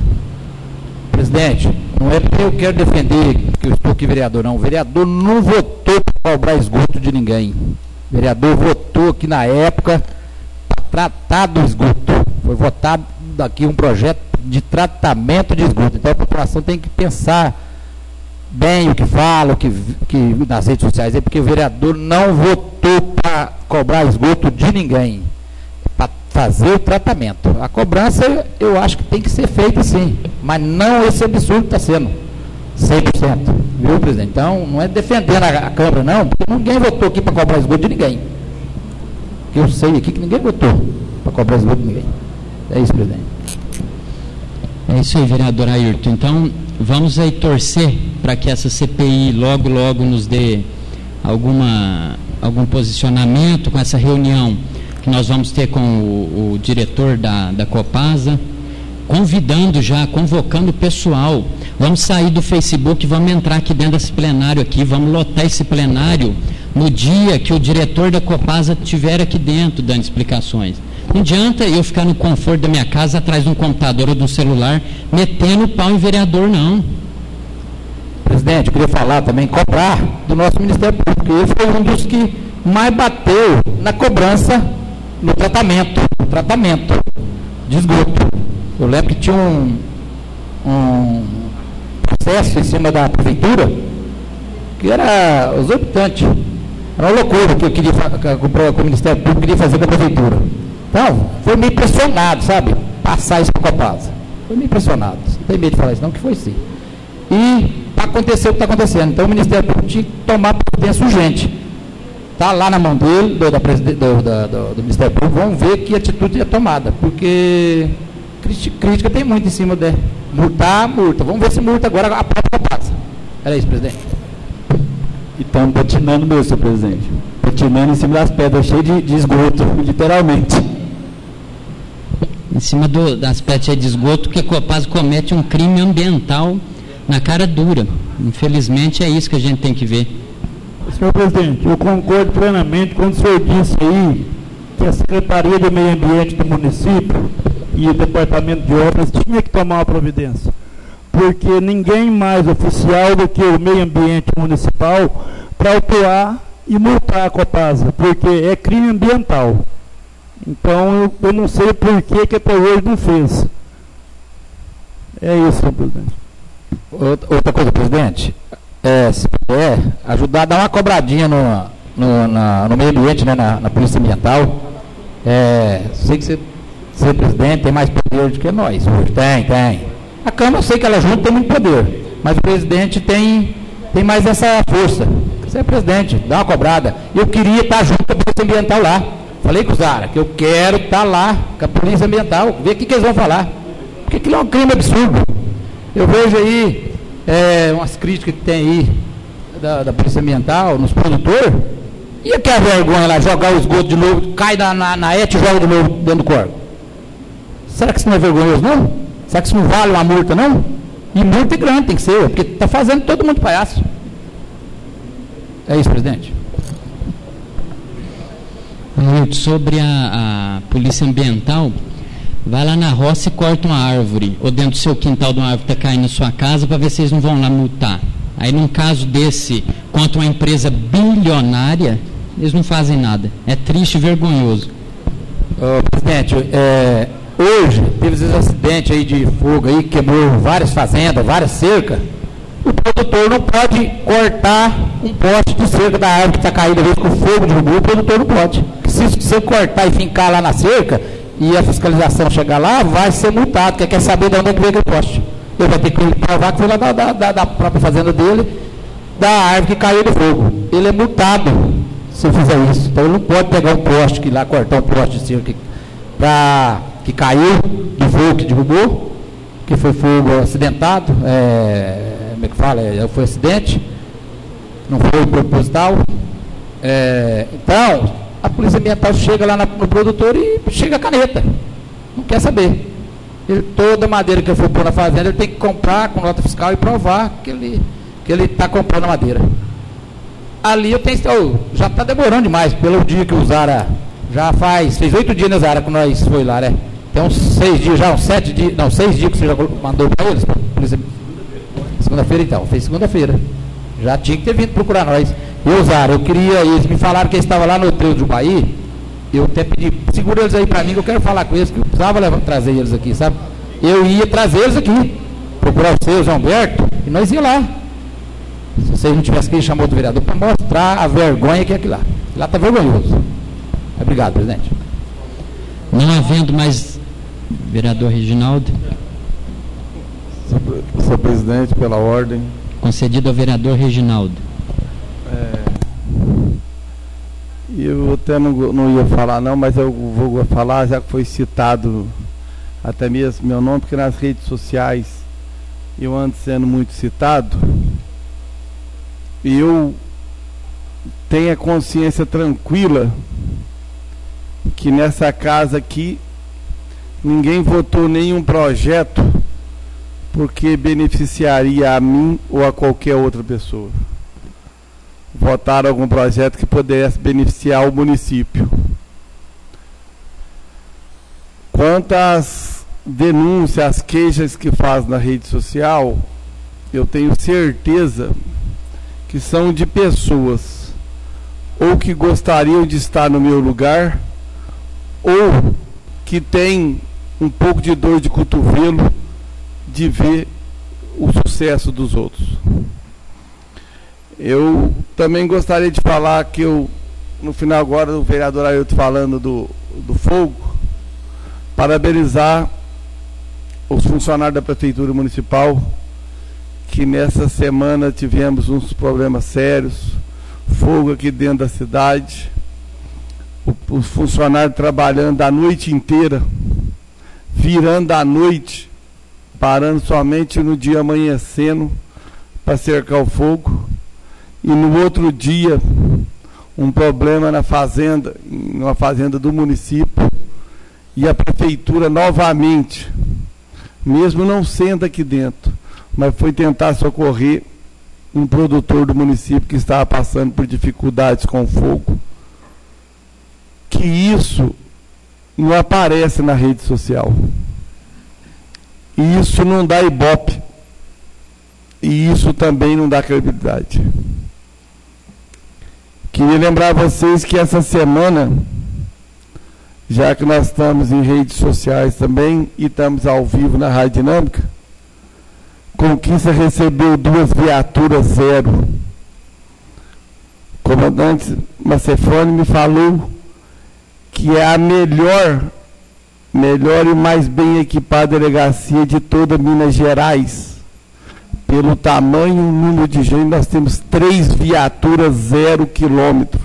Presidente, não é porque eu quero defender que eu estou aqui vereador, não. O vereador não votou para cobrar esgoto de ninguém. O vereador votou aqui na época para tratar do esgoto. Foi votado aqui um projeto de tratamento de esgoto. Então a população tem que pensar bem o que fala, o que, que nas redes sociais, é porque o vereador não votou para cobrar esgoto de ninguém, para fazer o tratamento. A cobrança eu acho que tem que ser feita sim, mas não esse absurdo que está sendo, cem por cento, viu, presidente? Então, não é defendendo a, a Câmara não, porque ninguém votou aqui para cobrar esgoto de ninguém. Eu sei aqui que ninguém votou para cobrar esgoto de ninguém. É isso, presidente. É isso aí, vereador Ayrton. Então, vamos aí torcer para que essa C P I logo, logo nos dê alguma, algum posicionamento com essa reunião que nós vamos ter com o, o diretor da, da Copasa, convidando já, convocando o pessoal. Vamos sair do Facebook, vamos entrar aqui dentro desse plenário aqui, vamos lotar esse plenário no dia que o diretor da Copasa estiver aqui dentro dando explicações. Não adianta eu ficar no conforto da minha casa, atrás de um computador ou de um celular, metendo o pau em vereador, não. Presidente, eu queria falar também, cobrar do nosso Ministério Público. Ele foi um dos que mais bateu na cobrança, no tratamento, no tratamento de esgoto. Eu lembro que tinha um, um processo em cima da prefeitura que era exorbitante. Era uma loucura que eu queria, que o Ministério Público queria fazer com a prefeitura. Então, foi meio impressionado, sabe? Passar isso para a Copasa. Foi meio impressionado. Não tem medo de falar isso, não, que foi sim. E aconteceu o que está acontecendo. Então, o Ministério Público tinha que tomar providência urgente. Está lá na mão dele, do, da do, da, do, do Ministério Público. Vamos ver que atitude é tomada. Porque crítica tem muito em cima de multar, multa. Vamos ver se multa agora a própria Copasa. Era isso, presidente. E estamos patinando mesmo, senhor presidente. Patinando em cima das pedras, cheio de, de esgoto, literalmente. Em cima do, das pedras de esgoto, que a Copasa comete um crime ambiental na cara dura. Infelizmente é isso que a gente tem que ver. Senhor presidente, eu concordo plenamente quando o senhor disse aí que a Secretaria do Meio Ambiente do município e o Departamento de Obras tinha que tomar uma providência, porque ninguém mais oficial do que o Meio Ambiente Municipal para autuar e multar a Copasa, porque é crime ambiental. Então, eu, eu não sei por que, que até hoje não fez. É isso, senhor presidente. Outra coisa, presidente, é, se puder, ajudar a dar uma cobradinha no, no, na, no meio ambiente, né, na, na Polícia Ambiental. É, sei que você, você, presidente, tem mais poder do que nós. Tem, tem. A Câmara, eu sei que ela junto tem muito poder, mas o presidente tem, tem mais essa força. Você é presidente, dá uma cobrada. Eu queria estar junto com a Polícia Ambiental lá. Falei com o Zara que eu quero estar lá com a Polícia Ambiental, ver o que, que eles vão falar. Porque aquilo é um crime absurdo. Eu vejo aí é, umas críticas que tem aí da, da Polícia Ambiental, nos produtores, e que a vergonha lá, jogar o esgoto de novo, cai na, na, na E T e joga de novo dentro do corpo. Será que isso não é vergonhoso, não? Será que isso não vale uma multa, não? E multa é grande, tem que ser, porque está fazendo todo mundo palhaço. É isso, presidente. Sobre a, a polícia ambiental, vai lá na roça e corta uma árvore, ou dentro do seu quintal de uma árvore que está caindo na sua casa, para ver se eles não vão lá multar. Aí, num caso desse, contra uma empresa bilionária, eles não fazem nada. É triste e vergonhoso. Ô, presidente, é, hoje teve esses acidentes aí de fogo aí, quebrou várias fazendas, várias cercas. O produtor não pode cortar um poste de cerca da árvore que está caída, às vezes com fogo derrubou, o produtor não pode. Se você cortar e fincar lá na cerca, e a fiscalização chegar lá, vai ser multado, porque quer saber de onde é que veio aquele poste. Ele vai ter que provar que foi lá da, da, da própria fazenda dele, da árvore que caiu do fogo. Ele é multado se fizer isso. Então ele não pode pegar um poste, que lá cortar um poste de cerca pra, que caiu do fogo, que derrubou, que foi fogo acidentado, é, como é que fala? É, foi acidente, não foi proposital. É, então, a Polícia Ambiental chega lá na, no produtor e chega a caneta. Não quer saber. Ele, toda madeira que ele for pôr na fazenda, ele tem que comprar com nota fiscal e provar que ele que ele está comprando a madeira. Ali eu tenho... Oh, já está demorando demais, pelo dia que o Zara... Já faz... Fez oito dias, né, Zara, que nós foi lá, né? Tem uns seis dias já, uns sete dias... Não, seis dias que você já mandou para eles. Segunda-feira, então. Fez segunda-feira. Já tinha que ter vindo procurar nós. Eu, Zara, eu queria... Eles me falaram que eles estavam lá no Trevo de Ubaí. Eu até pedi... Segura eles aí para mim, que eu quero falar com eles, que eu precisava levar, trazer eles aqui, sabe? Eu ia trazer eles aqui. Procurar o seu, João Alberto, e nós ia lá. Se vocês não tivessem que ir, chamou do vereador para mostrar a vergonha que é aquilo lá. Lá está vergonhoso. Obrigado, presidente. Não havendo mais vereador Reginaldo. Senhor presidente, pela ordem. Concedido ao vereador Reginaldo. É, eu até não, não ia falar não, mas eu vou falar, já que foi citado até mesmo meu nome, porque nas redes sociais eu ando sendo muito citado. E eu tenho a consciência tranquila que nessa casa aqui ninguém votou nenhum projeto porque beneficiaria a mim ou a qualquer outra pessoa. Votaram algum projeto que pudesse beneficiar o município. Quanto às denúncias, às queixas que faz na rede social, eu tenho certeza que são de pessoas ou que gostariam de estar no meu lugar ou que têm um pouco de dor de cotovelo de ver o sucesso dos outros. Eu também gostaria de falar que eu, no final agora, o vereador Ailton falando do, do fogo, parabenizar os funcionários da Prefeitura Municipal, que nessa semana tivemos uns problemas sérios, fogo aqui dentro da cidade, o, os funcionários trabalhando a noite inteira, virando a noite, parando somente no dia amanhecendo para cercar o fogo, e no outro dia um problema na fazenda, em uma fazenda do município, e a prefeitura novamente, mesmo não sendo aqui dentro, mas foi tentar socorrer um produtor do município que estava passando por dificuldades com fogo, que isso não aparece na rede social. E isso não dá ibope. E isso também não dá credibilidade. Queria lembrar a vocês que essa semana, já que nós estamos em redes sociais também e estamos ao vivo na Rádio Dinâmica, Conquista recebeu duas viaturas zero. O comandante Macefone me falou que é a melhor, melhor e mais bem equipada delegacia de toda Minas Gerais. Pelo tamanho e número de gente, nós temos três viaturas zero quilômetro.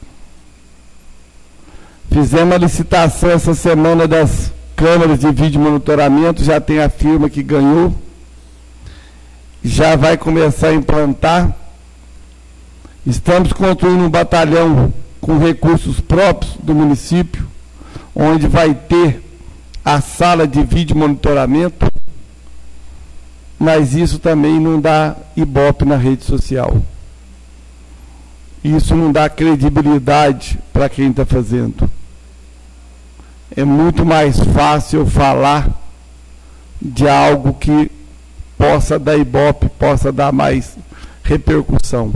Fizemos a licitação essa semana das câmeras de vídeo monitoramento, já tem a firma que ganhou, já vai começar a implantar. Estamos construindo um batalhão com recursos próprios do município, onde vai ter a sala de vídeo monitoramento, mas isso também não dá ibope na rede social. Isso não dá credibilidade para quem está fazendo. É muito mais fácil falar de algo que possa dar ibope, possa dar mais repercussão.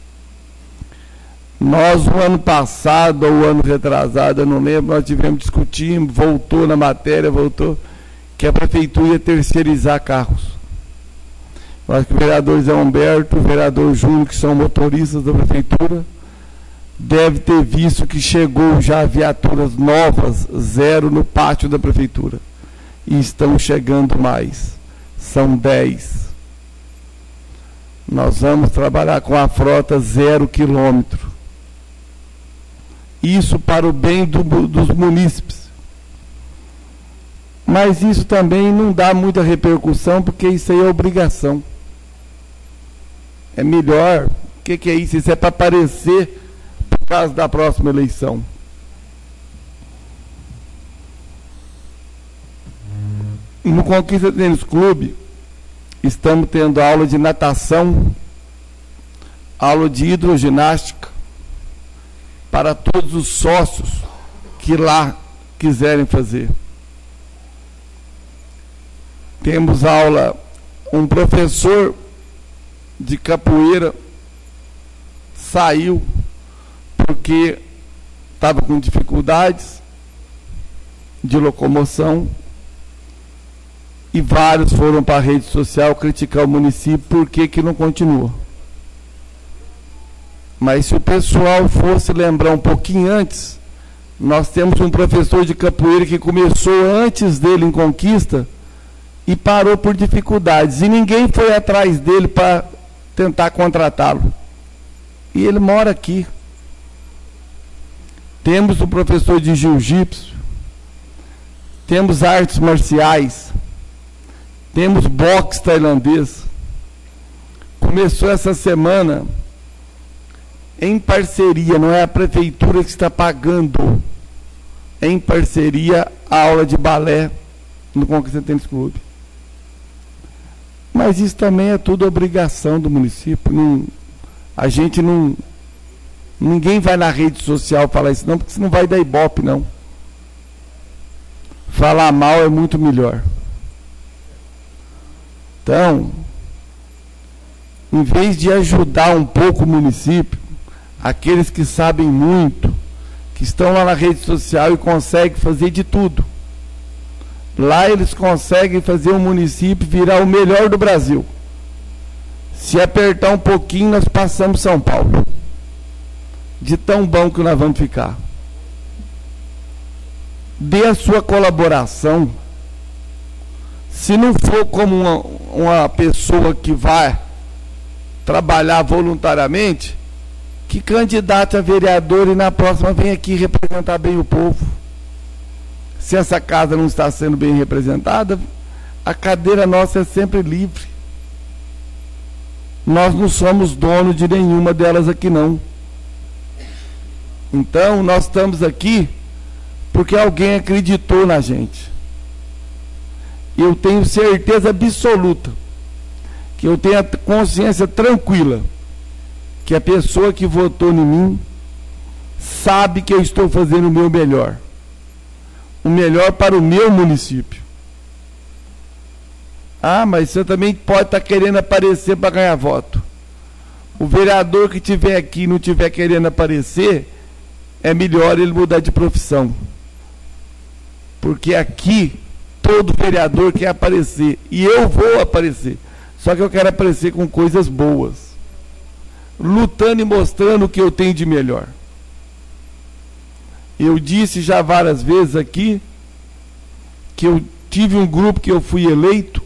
Nós, o ano passado, ou o ano retrasado, eu não lembro, nós tivemos discutindo, voltou na matéria, voltou, que a prefeitura ia terceirizar carros. Eu acho que o vereador Zé Humberto, o vereador Júnior, que são motoristas da prefeitura, deve ter visto que chegou já viaturas novas, zero, no pátio da prefeitura. E estão chegando mais. São dez. Nós vamos trabalhar com a frota zero quilômetro. Isso para o bem do, dos munícipes. Mas isso também não dá muita repercussão, porque isso aí é obrigação. É melhor. O que, que é isso? Isso é para aparecer por causa da próxima eleição. E no Conquista Tênis Clube, estamos tendo aula de natação, aula de hidroginástica, para todos os sócios que lá quiserem fazer. Temos aula, um professor de capoeira saiu porque estava com dificuldades de locomoção e vários foram para a rede social criticar o município por que que não continua. Mas se o pessoal fosse lembrar um pouquinho antes, nós temos um professor de capoeira que começou antes dele em Conquista e parou por dificuldades. E ninguém foi atrás dele para tentar contratá-lo. E ele mora aqui. Temos um professor de jiu-jitsu, temos artes marciais, temos boxe tailandês. Começou essa semana em parceria, não é a prefeitura que está pagando, em parceria, a aula de balé no Conquista Tênis Clube. Mas isso também é tudo obrigação do município. Não, a gente não... Ninguém vai na rede social falar isso não, porque isso não vai dar ibope, não. Falar mal é muito melhor. Então, em vez de ajudar um pouco o município, aqueles que sabem muito, que estão lá na rede social e conseguem fazer de tudo. Lá eles conseguem fazer o município virar o melhor do Brasil. Se apertar um pouquinho, nós passamos São Paulo. De tão bom que nós vamos ficar. Dê a sua colaboração. Se não for como uma, uma pessoa que vai trabalhar voluntariamente, que candidate a vereador e na próxima vem aqui representar bem o povo. Se essa casa não está sendo bem representada, a cadeira nossa é sempre livre. Nós não somos donos de nenhuma delas aqui, não. Então, nós estamos aqui porque alguém acreditou na gente. Eu tenho certeza absoluta que que eu tenha consciência tranquila que a pessoa que votou em mim sabe que eu estou fazendo o meu melhor, o melhor para o meu município. Ah, mas você também pode estar querendo aparecer para ganhar voto. O vereador que estiver aqui e não estiver querendo aparecer, é melhor ele mudar de profissão. Porque aqui, todo vereador quer aparecer. E eu vou aparecer. Só que eu quero aparecer com coisas boas. Lutando e mostrando o que eu tenho de melhor. Eu disse já várias vezes aqui que eu tive um grupo que eu fui eleito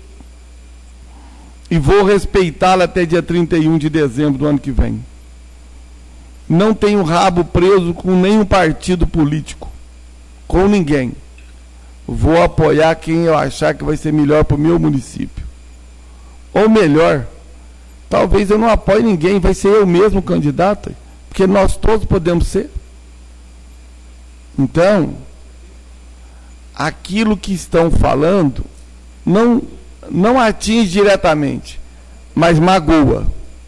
e vou respeitá-lo até dia trinta e um de dezembro do ano que vem. Não tenho rabo preso com nenhum partido político, com ninguém. Vou apoiar quem eu achar que vai ser melhor para o meu município. Ou melhor, talvez eu não apoie ninguém, vai ser eu mesmo candidato, porque nós todos podemos ser. Então, aquilo que estão falando não, não atinge diretamente, mas magoa.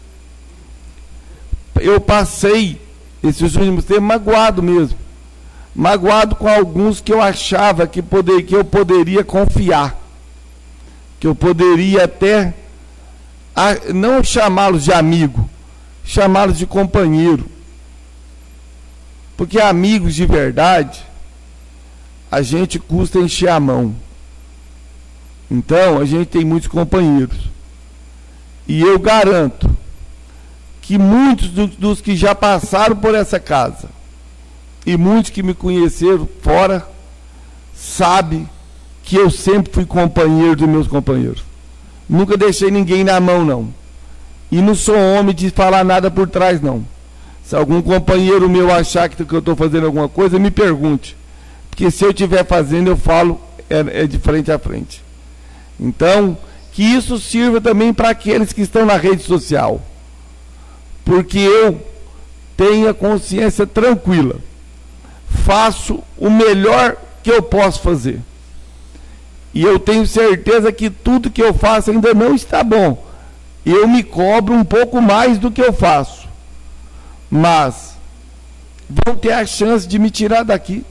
Eu passei esses últimos tempos magoado mesmo. Magoado com alguns que eu achava que, poder, que eu poderia confiar. Que eu poderia até, a, não chamá-los de amigo, chamá-los de companheiro. Porque amigos de verdade, a gente custa encher a mão. Então, a gente tem muitos companheiros. E eu garanto que muitos do, dos que já passaram por essa casa e muitos que me conheceram fora sabem que eu sempre fui companheiro dos meus companheiros. Nunca deixei ninguém na mão, não. E não sou homem de falar nada por trás, não. Se algum companheiro meu achar que eu estou fazendo alguma coisa, me pergunte. Porque se eu estiver fazendo, eu falo é, é de frente a frente. Então, que isso sirva também para aqueles que estão na rede social. Porque eu tenho a consciência tranquila. Faço o melhor que eu posso fazer. E eu tenho certeza que tudo que eu faço ainda não está bom. Eu me cobro um pouco mais do que eu faço. Mas vão ter a chance de me tirar daqui.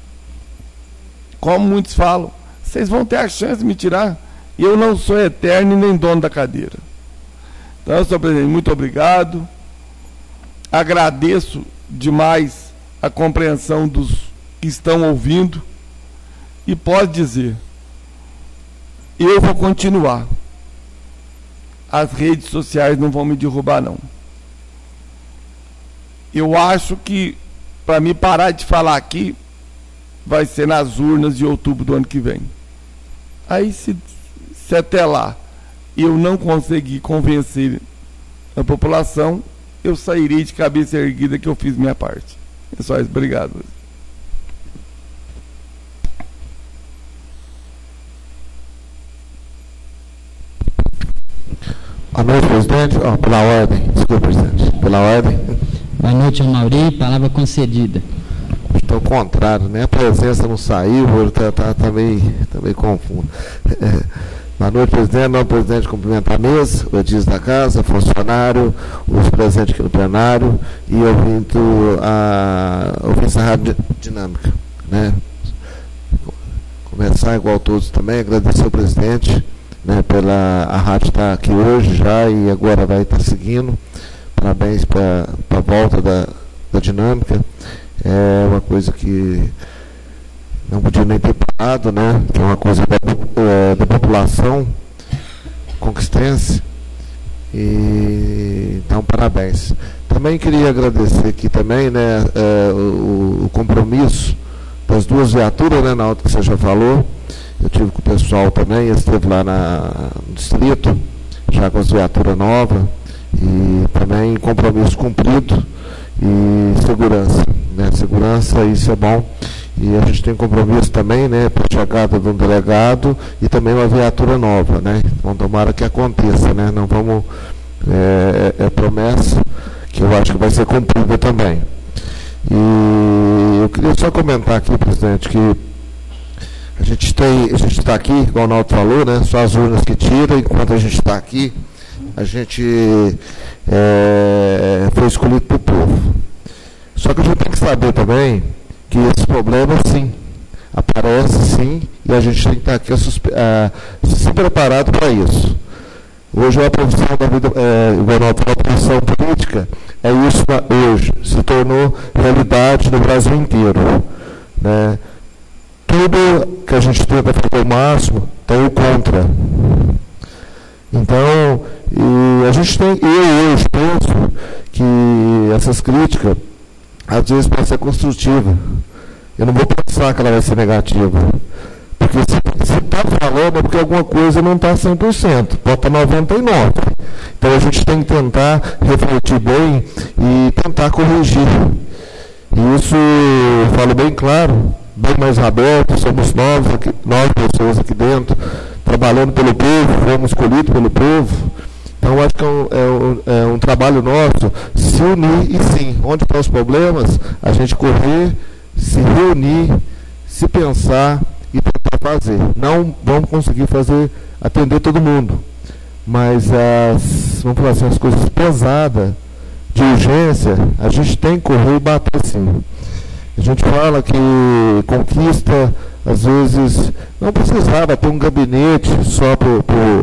Como muitos falam, vocês vão ter a chance de me tirar. Eu não sou eterno e nem dono da cadeira. Então, senhor presidente, muito obrigado. Agradeço demais a compreensão dos que estão ouvindo. E pode dizer, eu vou continuar. As redes sociais não vão me derrubar, não. Eu acho que, para mim parar de falar aqui, vai ser nas urnas de outubro do ano que vem. Aí, se, se até lá eu não conseguir convencer a população, eu sairei de cabeça erguida que eu fiz minha parte. É só isso. Obrigado. Boa noite, presidente. Oh, pela ordem. Desculpa, presidente. Pela ordem. Boa noite, Mauri. Palavra concedida. Estou contrário, né? A presença não saiu, está tá, tá meio, tá meio confuso. É, boa noite, presidente. Não, presidente, cumprimentar a mesa, o Edis da casa, funcionário, os presentes aqui no plenário e ouvindo a, ouvindo a Rádio Dinâmica. Né? Começar, igual todos também, agradecer ao presidente, né, pela a rádio estar aqui hoje já e agora vai estar seguindo. Parabéns para a volta da, da Dinâmica. É uma coisa que não podia nem ter parado, né? Que é uma coisa da, é, da população conquistense. E, então, parabéns. Também queria agradecer aqui também, né, é, o, o compromisso das duas viaturas, né, na hora que você já falou. Eu tive com o pessoal também, esteve lá na, no distrito, já com as viaturas novas. E também compromisso cumprido e segurança, né? Segurança, isso é bom. E a gente tem compromisso também, né, para a chegada de um delegado e também uma viatura nova, né? Então tomara que aconteça, né? Não vamos, é, é promessa que eu acho que vai ser cumprida também. E eu queria só comentar aqui, presidente, que a gente tem, a gente está aqui, igual o Naldo falou, né? Só as urnas que tiram, enquanto a gente está aqui, a gente é, foi escolhido pelo povo. Só que a gente tem que saber também que esses problemas, sim, aparecem, sim, e a gente tem que estar aqui a, a, se preparado para isso. Hoje a profissão da vida, é, a profissão política, é isso hoje, se tornou realidade no Brasil inteiro. Né? Tudo que a gente tenta fazer o máximo, tem o contra. Então, e a gente tem, eu hoje penso que essas críticas, às vezes, podem ser construtivas. Eu não vou pensar que ela vai ser negativa. Porque se está falando é porque alguma coisa não está cem por cento, pode estar noventa e nove por cento. Então a gente tem que tentar refletir bem e tentar corrigir. E isso eu falo bem claro, bem mais aberto, somos nós, aqui, nós pessoas aqui dentro, trabalhando pelo povo, fomos escolhidos pelo povo. Então acho que é um, é, um, é um trabalho nosso se unir e sim, onde estão os problemas, a gente correr, se reunir, se pensar e tentar fazer. Não vamos conseguir fazer, atender todo mundo, mas as, vamos falar assim, as coisas pesadas, de urgência, a gente tem que correr e bater sim. A gente fala que conquista, às vezes, não precisava ter um gabinete só para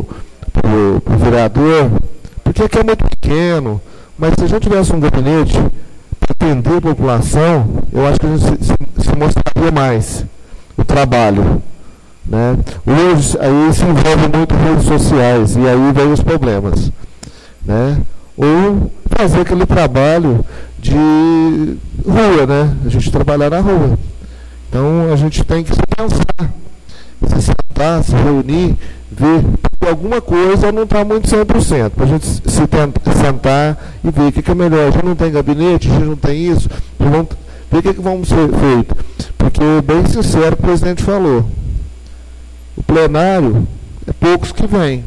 o vereador, porque aqui é muito pequeno, mas se a gente tivesse um gabinete para atender a população, eu acho que a gente se, se, se mostraria mais o trabalho. Né? Hoje, aí se envolve muito redes sociais, e aí vem os problemas. Né? Ou fazer aquele trabalho de rua, né? A gente trabalhar na rua. Então, a gente tem que se pensar, se sentar, se reunir, ver que alguma coisa não está muito cem por cento, para a gente se tentar, sentar e ver o que, que é melhor. A gente não tem gabinete, a gente não tem isso, vamos ver o que, que vamos ser feito. Porque, bem sincero, o presidente falou, o plenário é poucos que vêm.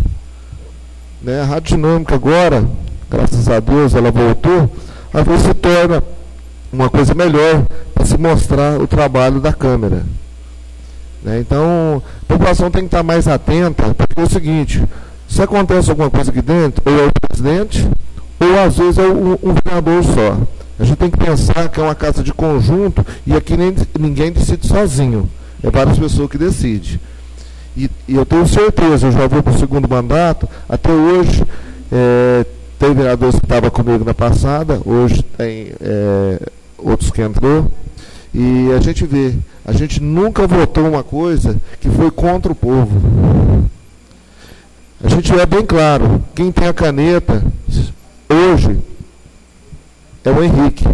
Né? A Rádio Dinâmica agora, graças a Deus, ela voltou, a ver se torna uma coisa melhor para se mostrar o trabalho da Câmara. Né? Então, a população tem que estar mais atenta, porque é o seguinte, se acontece alguma coisa aqui dentro, ou é o presidente, ou às vezes é um, um vereador só. A gente tem que pensar que é uma casa de conjunto, e aqui nem, ninguém decide sozinho, é várias pessoas que decidem. E, e eu tenho certeza, eu já vou para o segundo mandato, até hoje, é, tem vereadores que estavam comigo na passada, hoje tem é, outros que entrou, e a gente vê, a gente nunca votou uma coisa que foi contra o povo. A gente é bem claro, quem tem a caneta, hoje, é o Henrique.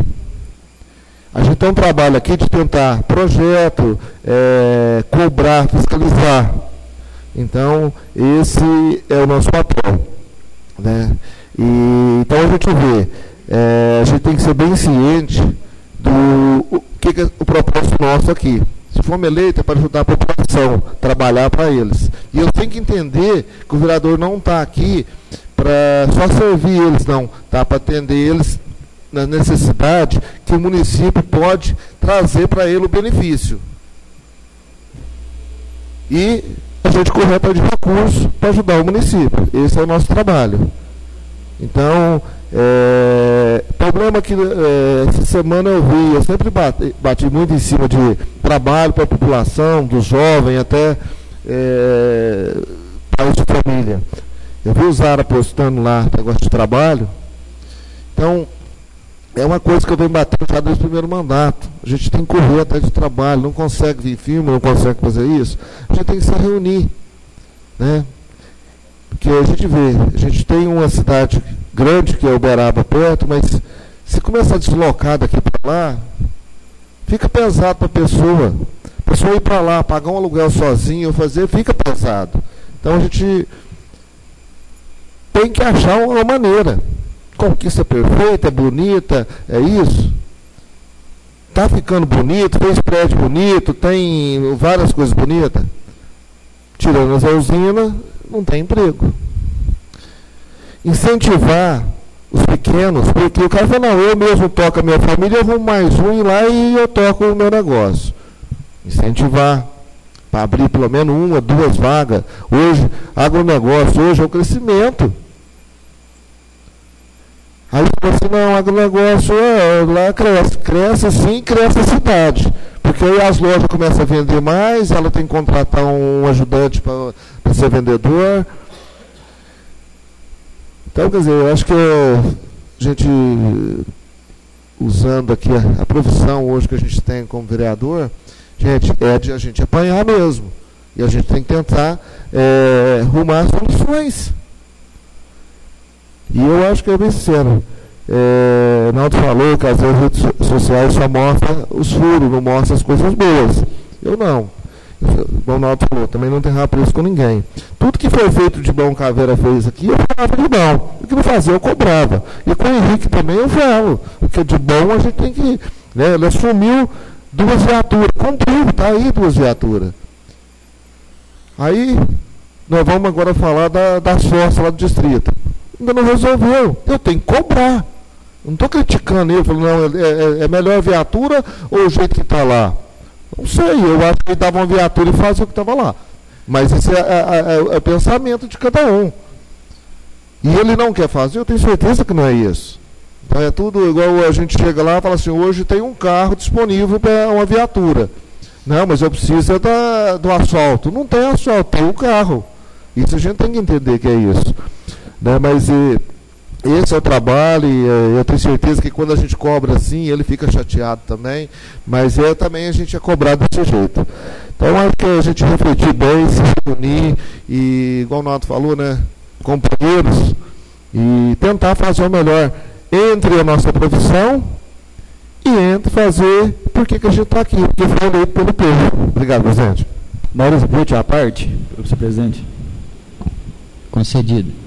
A gente tem um trabalho aqui de tentar projeto, é, cobrar, fiscalizar. Então, esse é o nosso papel. Né? E, então, a gente vê, é, a gente tem que ser bem ciente do o, que, que é o propósito nosso aqui. Se for eleito, é para ajudar a população, trabalhar para eles. E eu tenho que entender que o vereador não está aqui para só servir eles, não. Está para atender eles na necessidade que o município pode trazer para ele o benefício. E a gente correr atrás de recursos para ajudar o município. Esse é o nosso trabalho. Então, é, problema que é, essa semana eu vi, eu sempre bati, bati muito em cima de trabalho para a população, do jovem, até é, pais de família. Eu vi o Zara postando lá negócio de trabalho. Então, é uma coisa que eu venho batendo já desde o primeiro mandato. A gente tem que correr atrás de trabalho, não consegue vir filme, não consegue fazer isso. A gente tem que se reunir. Né? Porque a gente vê, a gente tem uma cidade grande, que é Uberaba perto, mas se começar a deslocar daqui para lá, fica pesado para a pessoa. A pessoa ir para lá, pagar um aluguel sozinho, fazer, fica pesado. Então a gente tem que achar uma maneira. Conquista perfeita, é bonita, é isso. Está ficando bonito, tem prédio bonito, tem várias coisas bonitas. Tirando as usinas, não tem emprego. Incentivar os pequenos, porque o cara fala, não, eu mesmo toco a minha família, eu vou mais um ir lá e eu toco o meu negócio. Incentivar, para abrir pelo menos uma, duas vagas. Hoje, agronegócio, hoje é o crescimento. Aí falou assim, não, agronegócio é, lá cresce, cresce sim, cresce a cidade. Porque aí as lojas começam a vender mais, ela tem que contratar um ajudante para ser vendedor. Então, quer dizer, eu acho que a gente, usando aqui a, a profissão hoje que a gente tem como vereador, gente, é de a gente apanhar mesmo. E a gente tem que tentar é, rumar soluções. E eu acho que é bem sincero. É, Naldo falou que às vezes as redes sociais só mostram os furos, não mostram as coisas boas. Eu não. Igual o Naldo falou, também não tem preço com ninguém. Tudo que foi feito de bom que a Caveira fez aqui, eu falava de bom. O que não fazia, eu cobrava. E com o Henrique também eu falo. Porque de bom a gente tem que... Né, ele assumiu duas viaturas. Cumpriu, está aí duas viaturas. Aí, nós vamos agora falar da, das forças lá do distrito. Ainda não resolveu. Eu tenho que cobrar. Eu não estou criticando ele, falando, não, é, é, é melhor a viatura ou o jeito que está lá? Não sei, eu acho que ele dava uma viatura e fazia o que estava lá. Mas esse é, é, é, é o pensamento de cada um. E ele não quer fazer, eu tenho certeza que não é isso. Então é tudo igual a gente chega lá e fala assim, hoje tem um carro disponível para uma viatura. Não, mas eu preciso é da, do asfalto. Não tem asfalto, tem o carro. Isso a gente tem que entender que é isso. Né? Mas e, esse é o trabalho e e eu tenho certeza que quando a gente cobra assim, ele fica chateado também, mas é também a gente é cobrado desse jeito. Então acho que a gente refletir bem, se reunir e, igual o Nato falou, né, companheiros, e tentar fazer o melhor entre a nossa profissão e entre fazer por que a gente está aqui, porque foi eleito pelo povo. Obrigado, presidente. Maurício Pucci, à parte, senhor presidente. Concedido.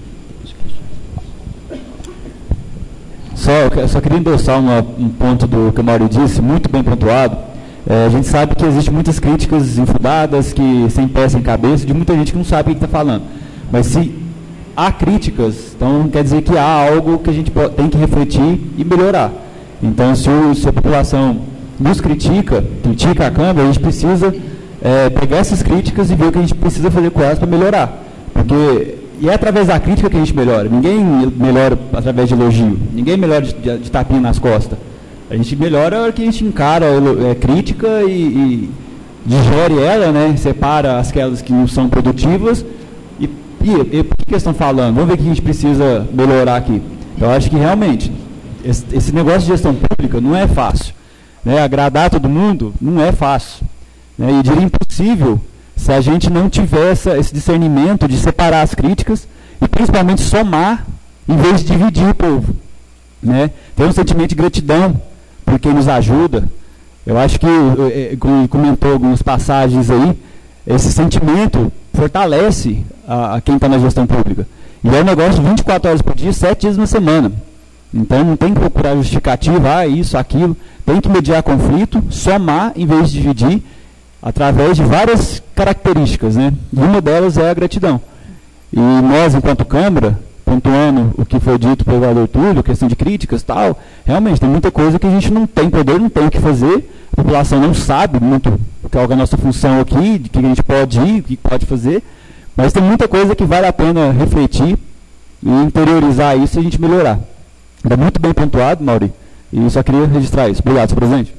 Só, eu só queria endossar uma, um ponto do que o Mauro disse, muito bem pontuado. É, a gente sabe que existem muitas críticas infundadas, que sem pé, sem cabeça, de muita gente que não sabe o que está falando. Mas se há críticas, então quer dizer que há algo que a gente tem que refletir e melhorar. Então, se, o, se a população nos critica, critica a Câmara, a gente precisa é, pegar essas críticas e ver o que a gente precisa fazer com elas para melhorar. Porque... E é através da crítica que a gente melhora. Ninguém melhora através de elogio. Ninguém melhora de, de, de tapinha nas costas. A gente melhora a hora que a gente encara a é, crítica e, e digere ela, né? Separa aquelas que não são produtivas. E, e, e por que eles estão falando? Vamos ver o que a gente precisa melhorar aqui. Eu acho que realmente, esse, esse negócio de gestão pública não é fácil. Né? Agradar todo mundo não é fácil. Né? E diria impossível se a gente não tiver essa, esse discernimento de separar as críticas e principalmente somar em vez de dividir o povo. Né? Ter um sentimento de gratidão por quem nos ajuda. Eu acho que, como comentou algumas passagens aí, esse sentimento fortalece a, a quem está na gestão pública. E é um negócio vinte e quatro horas por dia, sete dias na semana. Então não tem que procurar justificativa, ah, isso, aquilo. Tem que mediar conflito, somar em vez de dividir, através de várias características, né? E uma delas é a gratidão. E nós, enquanto Câmara, pontuando o que foi dito pelo vereador Túlio, questão de críticas e tal, realmente tem muita coisa que a gente não tem poder, não tem o que fazer, a população não sabe muito qual é a nossa função aqui, de que a gente pode ir, o que pode fazer, mas tem muita coisa que vale a pena refletir e interiorizar isso e a gente melhorar. Está muito bem pontuado, Mauri, e só queria registrar isso. Obrigado, senhor presidente.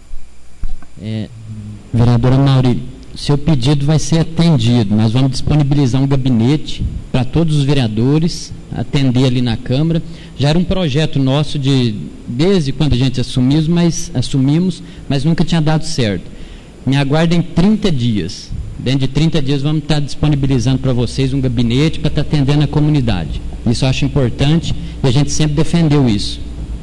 É... Vereadora Mauri, seu pedido vai ser atendido. Nós vamos disponibilizar um gabinete para todos os vereadores, atender ali na Câmara. Já era um projeto nosso de, desde quando a gente assumimos, mas, assumimos, mas nunca tinha dado certo. Me aguardem trinta dias. Dentro de trinta dias vamos estar disponibilizando para vocês um gabinete para estar atendendo a comunidade. Isso eu acho importante e a gente sempre defendeu isso.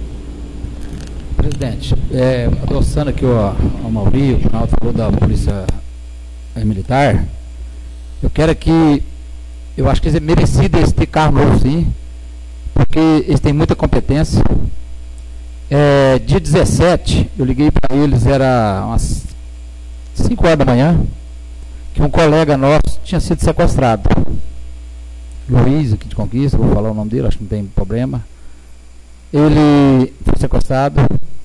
Presidente, é, adoçando aqui o, o Mauri, o Ronaldo falou da Polícia Militar, eu quero aqui, eu acho que é merecido esse ter carro novo, sim, porque eles têm muita competência. É, dia dezessete, eu liguei para eles, era umas cinco horas da manhã, que um colega nosso tinha sido sequestrado. Luiz, aqui de Conquista, vou falar o nome dele, acho que não tem problema. Ele foi sequestrado,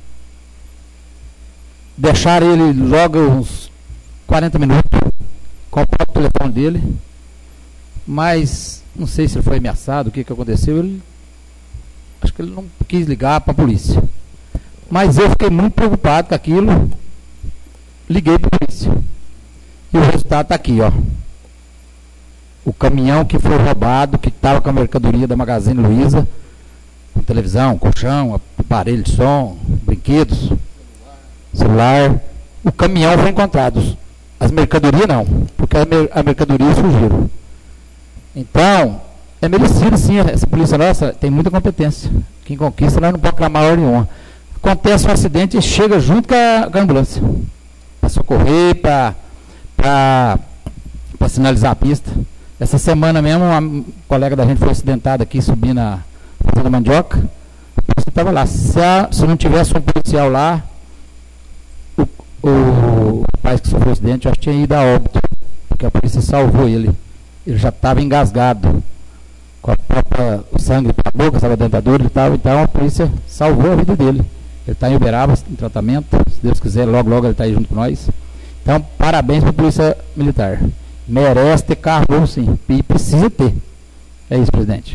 deixaram ele logo uns quarenta minutos com o próprio telefone dele, mas não sei se ele foi ameaçado, o que, que aconteceu. Ele, acho que que ele não quis ligar para a polícia. Mas eu fiquei muito preocupado com aquilo, liguei para a polícia. E o resultado está aqui, ó. O caminhão que foi roubado, que estava com a mercadoria da Magazine Luiza, televisão, colchão, aparelho de som, brinquedos, celular. O caminhão foi encontrado. As mercadorias não, porque a, mer a mercadoria fugiram. Então, é merecido sim, essa polícia nossa tem muita competência. Quem conquista, nós não pode clamar hora nenhuma. Acontece um acidente e chega junto com a, com a ambulância. Para socorrer, para sinalizar a pista. Essa semana mesmo, uma colega da gente foi acidentada aqui, subindo a Fazenda Mandioca. Você estava lá. Se, a, se não tivesse um policial lá, o, o rapaz que sofreu o acidente, eu acho que tinha ido a óbito, porque a polícia salvou ele. Ele já estava engasgado, com a própria, o sangue para a boca, sabe, a dentadura, ele estava, então a polícia salvou a vida dele. Ele está em Uberaba, em tratamento, se Deus quiser, logo, logo ele está aí junto com nós. Então, parabéns para a Polícia Militar. Merece ter carro bom, sim, e precisa ter. É isso, presidente.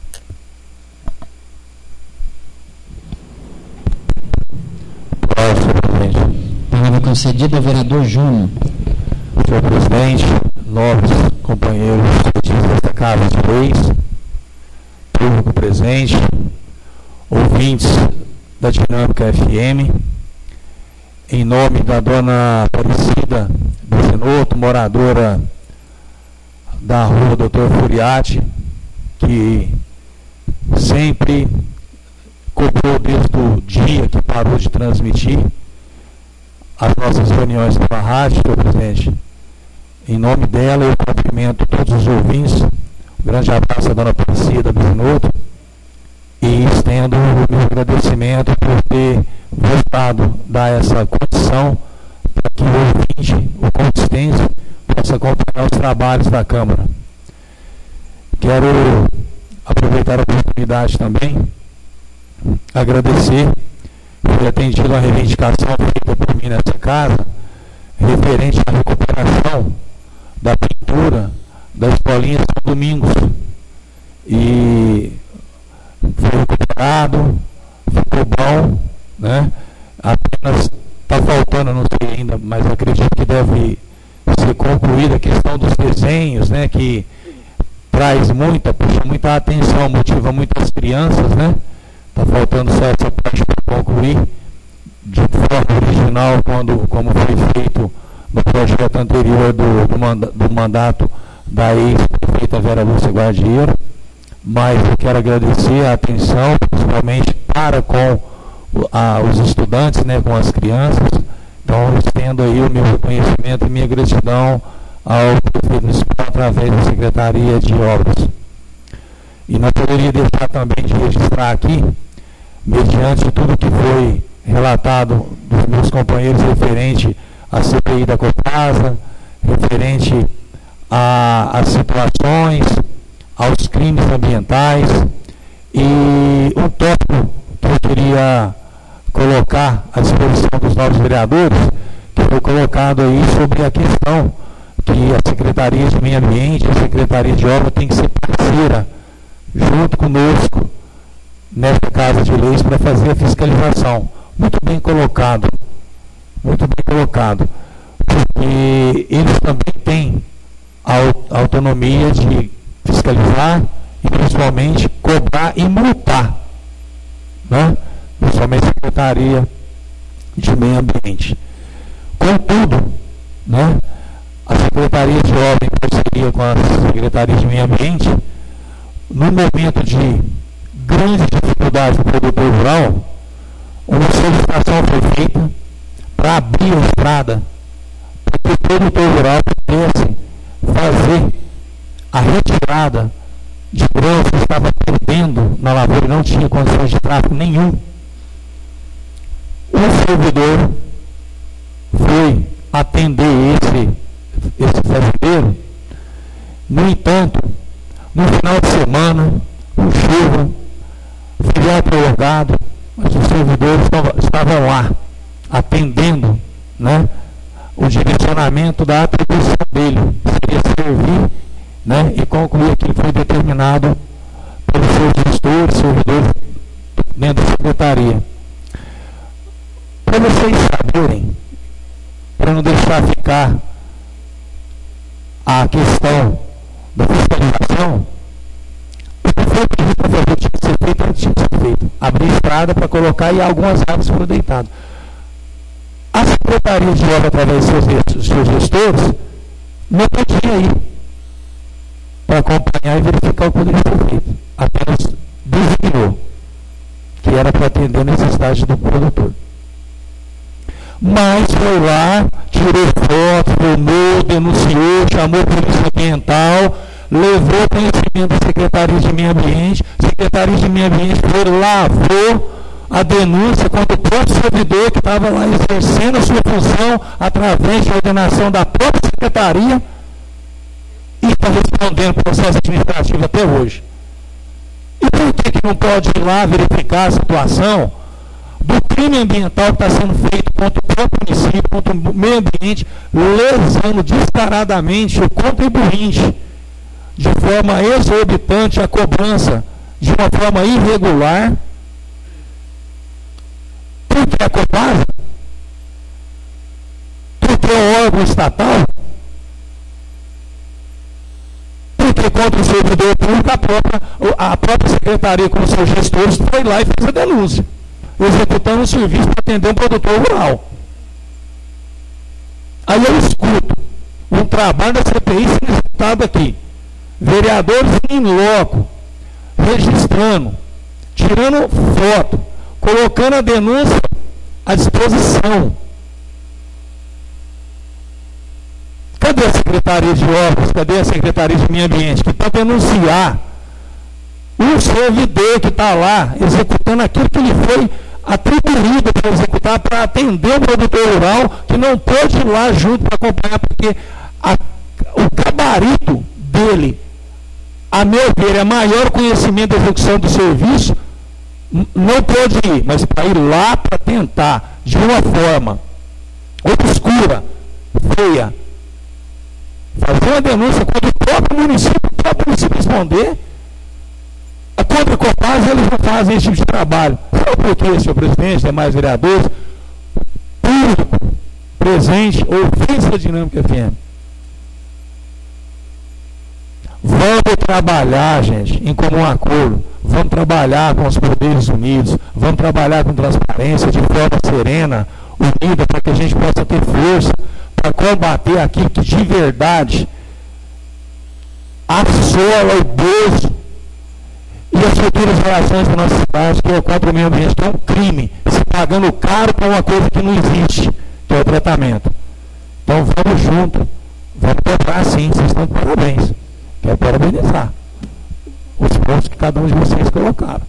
Senhor presidente. Palavra concedida ao vereador Júnior. Senhor presidente, nobres companheiros desta Casa de Leis, público presente, ouvintes da Dinâmica F M, em nome da dona Aparecida Bezenoto, moradora da rua doutor Furiati, que sempre cobrou desde o dia que parou de transmitir as nossas reuniões pela rádio, senhor presidente. Em nome dela, eu cumprimento todos os ouvintes. Um grande abraço à dona Aparecida Bezenoto e estendo o meu agradecimento por ter voltado a dar essa condição para que o ouvinte, o consistência, possa acompanhar os trabalhos da Câmara. Quero aproveitar a oportunidade também, agradecer. Foi atendida uma reivindicação feita por mim nessa casa, referente à recuperação da pintura da escolinha São Domingos. E foi recuperado, ficou bom, né? Apenas está faltando, não sei ainda, mas acredito que deve ser concluída a questão dos desenhos, né? Que traz muita, puxa muita atenção, motiva muitas crianças, né? Está faltando só essa parte para concluir de forma original, quando, como foi feito no projeto anterior do, do, manda, do mandato da ex-prefeita Vera Lúcia Guardieiro. Mas eu quero agradecer a atenção, principalmente para com a, os estudantes, né, com as crianças. Então, eu estendo aí o meu reconhecimento e minha gratidão ao prefeito municipal através da Secretaria de Obras. E não poderia deixar também de registrar aqui, mediante tudo que foi relatado dos meus companheiros referente à C P I da Copasa, referente às situações, aos crimes ambientais, e um tópico que eu queria colocar à disposição dos novos vereadores, que foi colocado aí sobre a questão que a Secretaria de Meio Ambiente, a Secretaria de Obras tem que ser parceira junto conosco nesta Casa de Leis para fazer a fiscalização. Muito bem colocado, muito bem colocado, porque eles também têm a autonomia de fiscalizar e principalmente cobrar e multar, né? Principalmente a Secretaria de Meio Ambiente. Contudo, né, a Secretaria de Obras, em parceria com a Secretaria de Meio Ambiente, no momento de grande dificuldade do produtor rural, uma solicitação foi feita para abrir a estrada, para que o produtor rural pudesse fazer a retirada de grãos que estava perdendo na lavoura e não tinha condições de tráfego nenhum. O servidor foi atender esse, esse fazendeiro. No entanto, no final de semana, com chuva, feriado prolongado, mas os servidores estavam lá, atendendo, né, o direcionamento da atribuição dele, seria servir, né, e concluir aquilo que foi determinado pelos seus gestores, servidores dentro da secretaria. Para vocês saberem, para não deixar ficar a questão da fiscalização, o que foi pedido para fazer tinha que ser feito, antes tinha que ser feito. Abrir estrada para colocar e algumas árvores foram deitadas. A Secretaria de Obra, através dos seus, seus gestores, não podia ir para acompanhar e verificar o que poderia ser feito. Apenas designou que era para atender a necessidade do produtor. Mas foi lá, tirou foto, filmou, denunciou, chamou a Polícia Ambiental, levou conhecimento da Secretaria de Meio Ambiente, a Secretaria de Meio Ambiente foi, lavou a denúncia contra o próprio servidor que estava lá exercendo a sua função através de ordenação da própria Secretaria e está respondendo o processo administrativo até hoje. E por que, que não pode ir lá verificar a situação do crime ambiental que está sendo feito contra o próprio município, contra o meio ambiente, lesando descaradamente o contribuinte, de forma exorbitante, a cobrança de uma forma irregular? Porque a Copasa, porque é um órgão estatal, porque contra o servidor público, a própria, a própria secretaria, com seus gestores, foi lá e fez a denúncia, executando um serviço para atender um produtor rural. Aí eu escuto um trabalho da C P I sendo executado aqui, vereadores em loco, registrando, tirando foto, colocando a denúncia à disposição. Cadê a Secretaria de Obras? Cadê a Secretaria de Meio Ambiente? Que para denunciar o servidor que está lá executando aquilo que lhe foi atribuído para executar, para atender o produtor rural, que não pode ir lá junto para acompanhar, porque a, o gabarito dele, a meu ver, é maior conhecimento da execução do serviço, não pode ir, mas para ir lá para tentar, de uma forma obscura, feia, fazer uma denúncia contra o próprio município, o próprio município responder, contra a Copasa, eles não fazem esse tipo de trabalho. Sabe por quê, senhor presidente, demais vereadores, público, presente, ouvintes da Dinâmica F M? Vamos trabalhar, gente, em comum acordo. Vamos trabalhar com os poderes unidos. Vamos trabalhar com transparência, de forma serena, unida, para que a gente possa ter força para combater aquilo que de verdade assola o bolso e as futuras relações da nossa cidade, que é o contra o meio ambiente, que é um crime, se pagando caro por uma coisa que não existe, que é o tratamento. Então vamos junto, vamos tentar sim, vocês estão de parabéns. Quero parabenizar os pontos que cada um de vocês colocaram.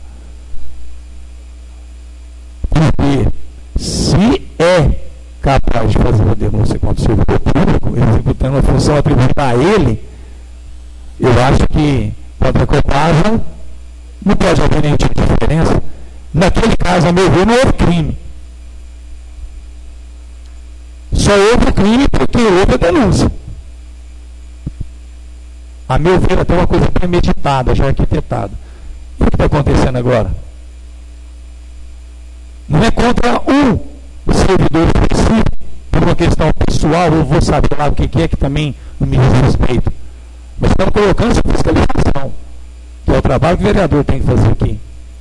Porque se é capaz de fazer uma denúncia contra o servidor público, executando a função atribuída a ele, eu acho que contra a Copasa não pode haver nenhum tipo de diferença. Naquele caso, a meu ver, não houve crime. Só houve crime porque houve a denúncia. A meu ver, até uma coisa premeditada, já arquitetada. E o que está acontecendo agora? Não é contra um servidor específico, por uma questão pessoal, eu vou saber lá o que é que também não me diz respeito. Mas estamos colocando essa fiscalização, que é o trabalho que o vereador tem que fazer aqui.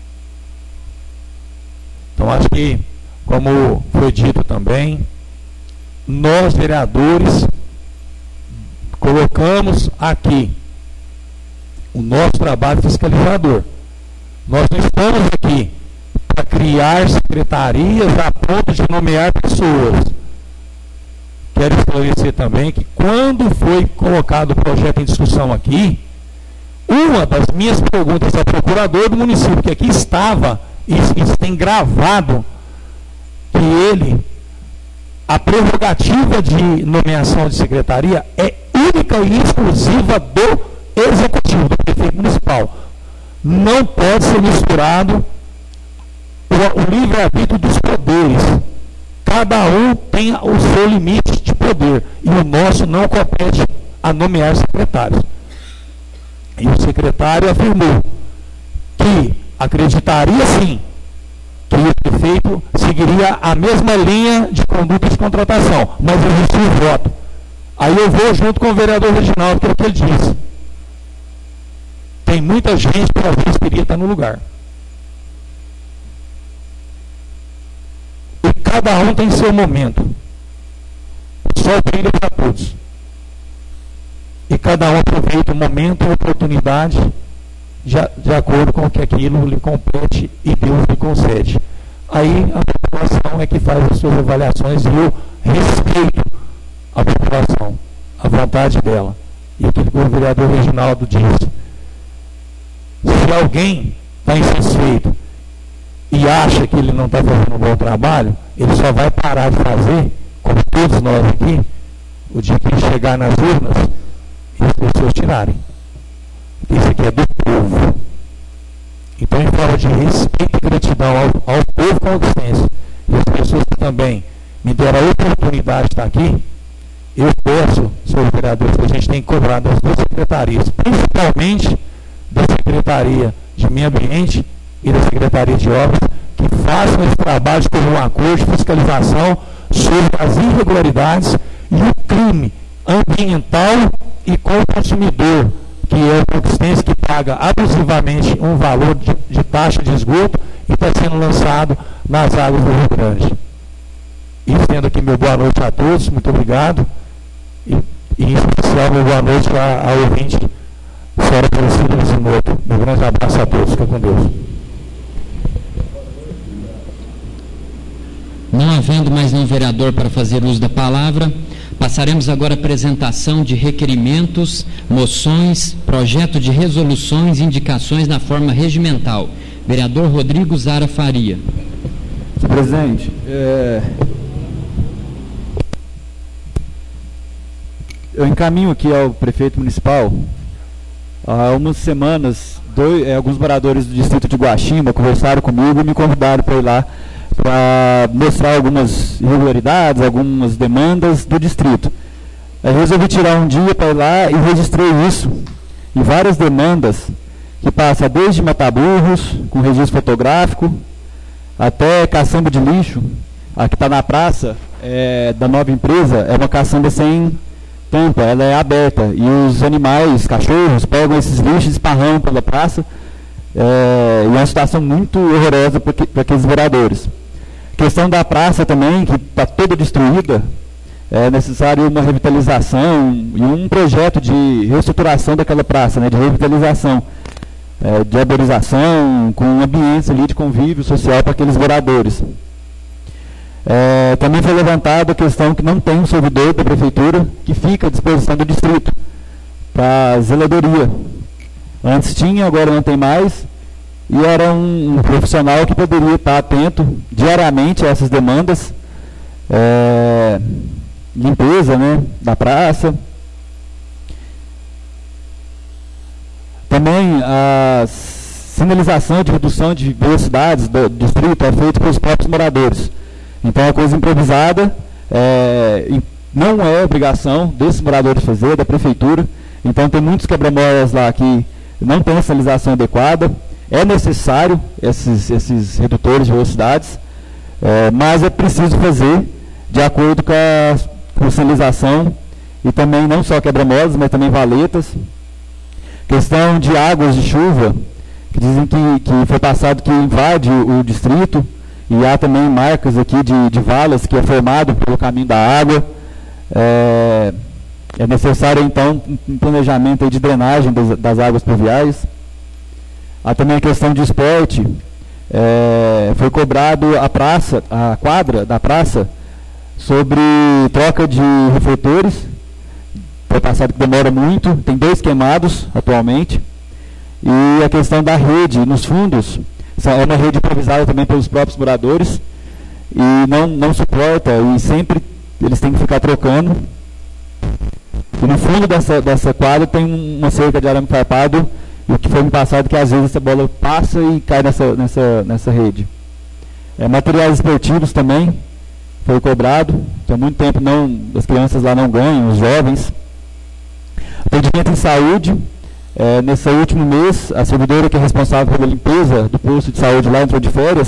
Então, acho que, como foi dito também, nós, vereadores, colocamos aqui o nosso trabalho fiscalizador. Nós não estamos aqui para criar secretarias a ponto de nomear pessoas. Quero esclarecer também que quando foi colocado o projeto em discussão aqui, uma das minhas perguntas ao procurador do município, que aqui estava, e isso tem gravado, que ele, a prerrogativa de nomeação de secretaria é única e exclusiva do executivo, do prefeito municipal. Não pode ser misturado o, o livre-arbítrio dos poderes. Cada um tem o seu limite de poder, e o nosso não compete a nomear secretários. E o secretário afirmou que acreditaria sim o prefeito seguiria a mesma linha de conduta de contratação, mas existia o voto. Aí eu vou junto com o vereador Reginaldo, que é o que ele disse. Tem muita gente que às vezes queria estar no lugar. E cada um tem seu momento. O sol brilha para todos. E cada um aproveita o momento e a oportunidade de, de acordo com o que aquilo lhe compete e Deus lhe concede. Aí a população é que faz as suas avaliações e eu respeito a população, a vontade dela. E aquilo que o vereador Reginaldo disse. Se alguém está insatisfeito e acha que ele não está fazendo um bom trabalho, ele só vai parar de fazer, como todos nós aqui, o dia que ele chegar nas urnas e as pessoas tirarem. Isso aqui é do povo. Então, em forma de respeito e gratidão ao, ao povo conquistense e as pessoas que também me deram a oportunidade de estar aqui, eu peço, senhor vereador, que a gente tem que cobrar das duas secretarias, principalmente da Secretaria de Meio Ambiente e da Secretaria de Obras, que façam esse trabalho de ter um acordo de fiscalização sobre as irregularidades e o crime ambiental e com o consumidor, que é o conquistense que paga abusivamente um valor de, de taxa de esgoto e está sendo lançado nas águas do Rio Grande. E estendo aqui meu boa noite a todos, muito obrigado, e, e em especial meu boa noite ao ouvinte, senhora Aparecida Lisimoto. Um grande abraço a todos, fica com Deus. Não havendo mais nenhum vereador para fazer uso da palavra, passaremos agora à apresentação de requerimentos, moções, projeto de resoluções e indicações na forma regimental. Vereador Rodrigo Zara Faria. Senhor presidente, é... eu encaminho aqui ao prefeito municipal. Há umas semanas, dois, é, alguns moradores do distrito de Guaximba conversaram comigo e me convidaram para ir lá para mostrar algumas irregularidades, algumas demandas do distrito. Eu resolvi tirar um dia para ir lá e registrei isso em várias demandas que passa desde mataburros, com registro fotográfico, até caçamba de lixo. A que está na praça é, da nova empresa é uma caçamba sem tampa, ela é aberta e os animais, cachorros, pegam esses lixos e esparramam pela praça, é, e é uma situação muito horrorosa para aqueles vereadores. A questão da praça também, que está toda destruída, é necessário uma revitalização e um projeto de reestruturação daquela praça, né, de revitalização, é, de arborização, com um ambiente ali de convívio social para aqueles moradores. É, também foi levantada a questão que não tem um servidor da prefeitura que fica à disposição do distrito para zeladoria. Antes tinha, agora não tem mais, e era um, um profissional que poderia estar atento diariamente a essas demandas, é, limpeza, né, da praça. Também a sinalização de redução de velocidades do distrito é feita pelos próprios moradores. Então, é coisa improvisada, é, não é obrigação desses moradores fazer, da prefeitura. Então, tem muitos quebra-molas lá que não tem a sinalização adequada. É necessário esses, esses redutores de velocidades, é, mas é preciso fazer de acordo com a, com a sinalização, e também não só quebra-molas, mas também valetas. Questão de águas de chuva, que dizem que, que foi passado que invade o, o distrito. E há também marcas aqui de, de valas que é formado pelo caminho da água. É, é necessário, então, um planejamento aí de drenagem das, das águas pluviais. Há também a questão de esporte. É, foi cobrado a praça, a quadra da praça, sobre troca de refletores. Foi passado que demora muito, tem dois queimados atualmente. E a questão da rede nos fundos. É uma rede improvisada também pelos próprios moradores e não, não suporta, e sempre eles têm que ficar trocando. E no fundo dessa, dessa quadra tem uma cerca de arame farpado, e o que foi me passado que às vezes essa bola passa e cai nessa, nessa, nessa rede. É, materiais esportivos também foi cobrado, então há muito tempo não, as crianças lá não ganham, os jovens. Atendimento em saúde. É, nesse último mês, a servidora que é responsável pela limpeza do posto de saúde lá entrou de férias,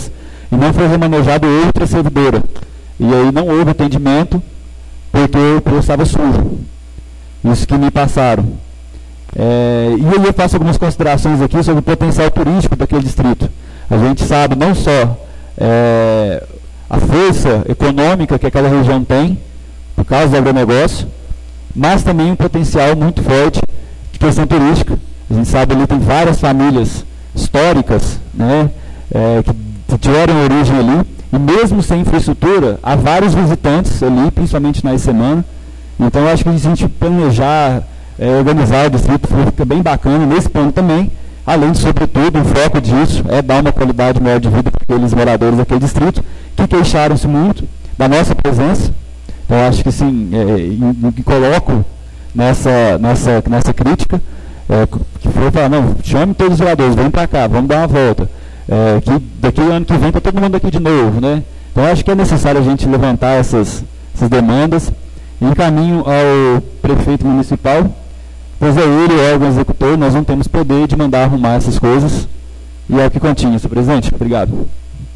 e não foi remanejado outra servidora. E aí não houve atendimento porque o poço estava sujo. Isso que me passaram. É, e aí eu faço algumas considerações aqui sobre o potencial turístico daquele distrito. A gente sabe não só é, a força econômica que aquela região tem, por causa do agronegócio, mas também um potencial muito forte de questão turística. A gente sabe ali tem várias famílias históricas, né, é, que tiveram origem ali, e mesmo sem infraestrutura, há vários visitantes ali, principalmente na semana. Então, eu acho que a gente planejar, é, organizar o distrito fica bem bacana nesse ponto também, além de, sobretudo, o foco disso é dar uma qualidade maior de vida para aqueles moradores daquele distrito, que queixaram-se muito da nossa presença. Então, eu acho que, sim, é, me coloco nessa, nessa, nessa crítica, é, que foi falar, não, chame todos os vereadores, vem para cá, vamos dar uma volta. É, que daqui o ano que vem está todo mundo aqui de novo, né? Então, acho que é necessário a gente levantar essas, essas demandas. Em caminho ao prefeito municipal, pois é ele, o órgão executor, nós não temos poder de mandar arrumar essas coisas. E é o que continha, senhor presidente. Obrigado.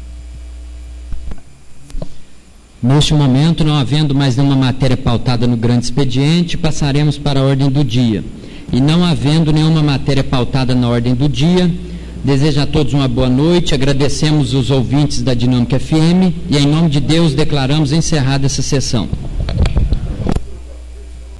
Neste momento, não havendo mais nenhuma matéria pautada no grande expediente, passaremos para a ordem do dia. E não havendo nenhuma matéria pautada na ordem do dia, desejo a todos uma boa noite, agradecemos os ouvintes da Dinâmica F M e, em nome de Deus, declaramos encerrada essa sessão.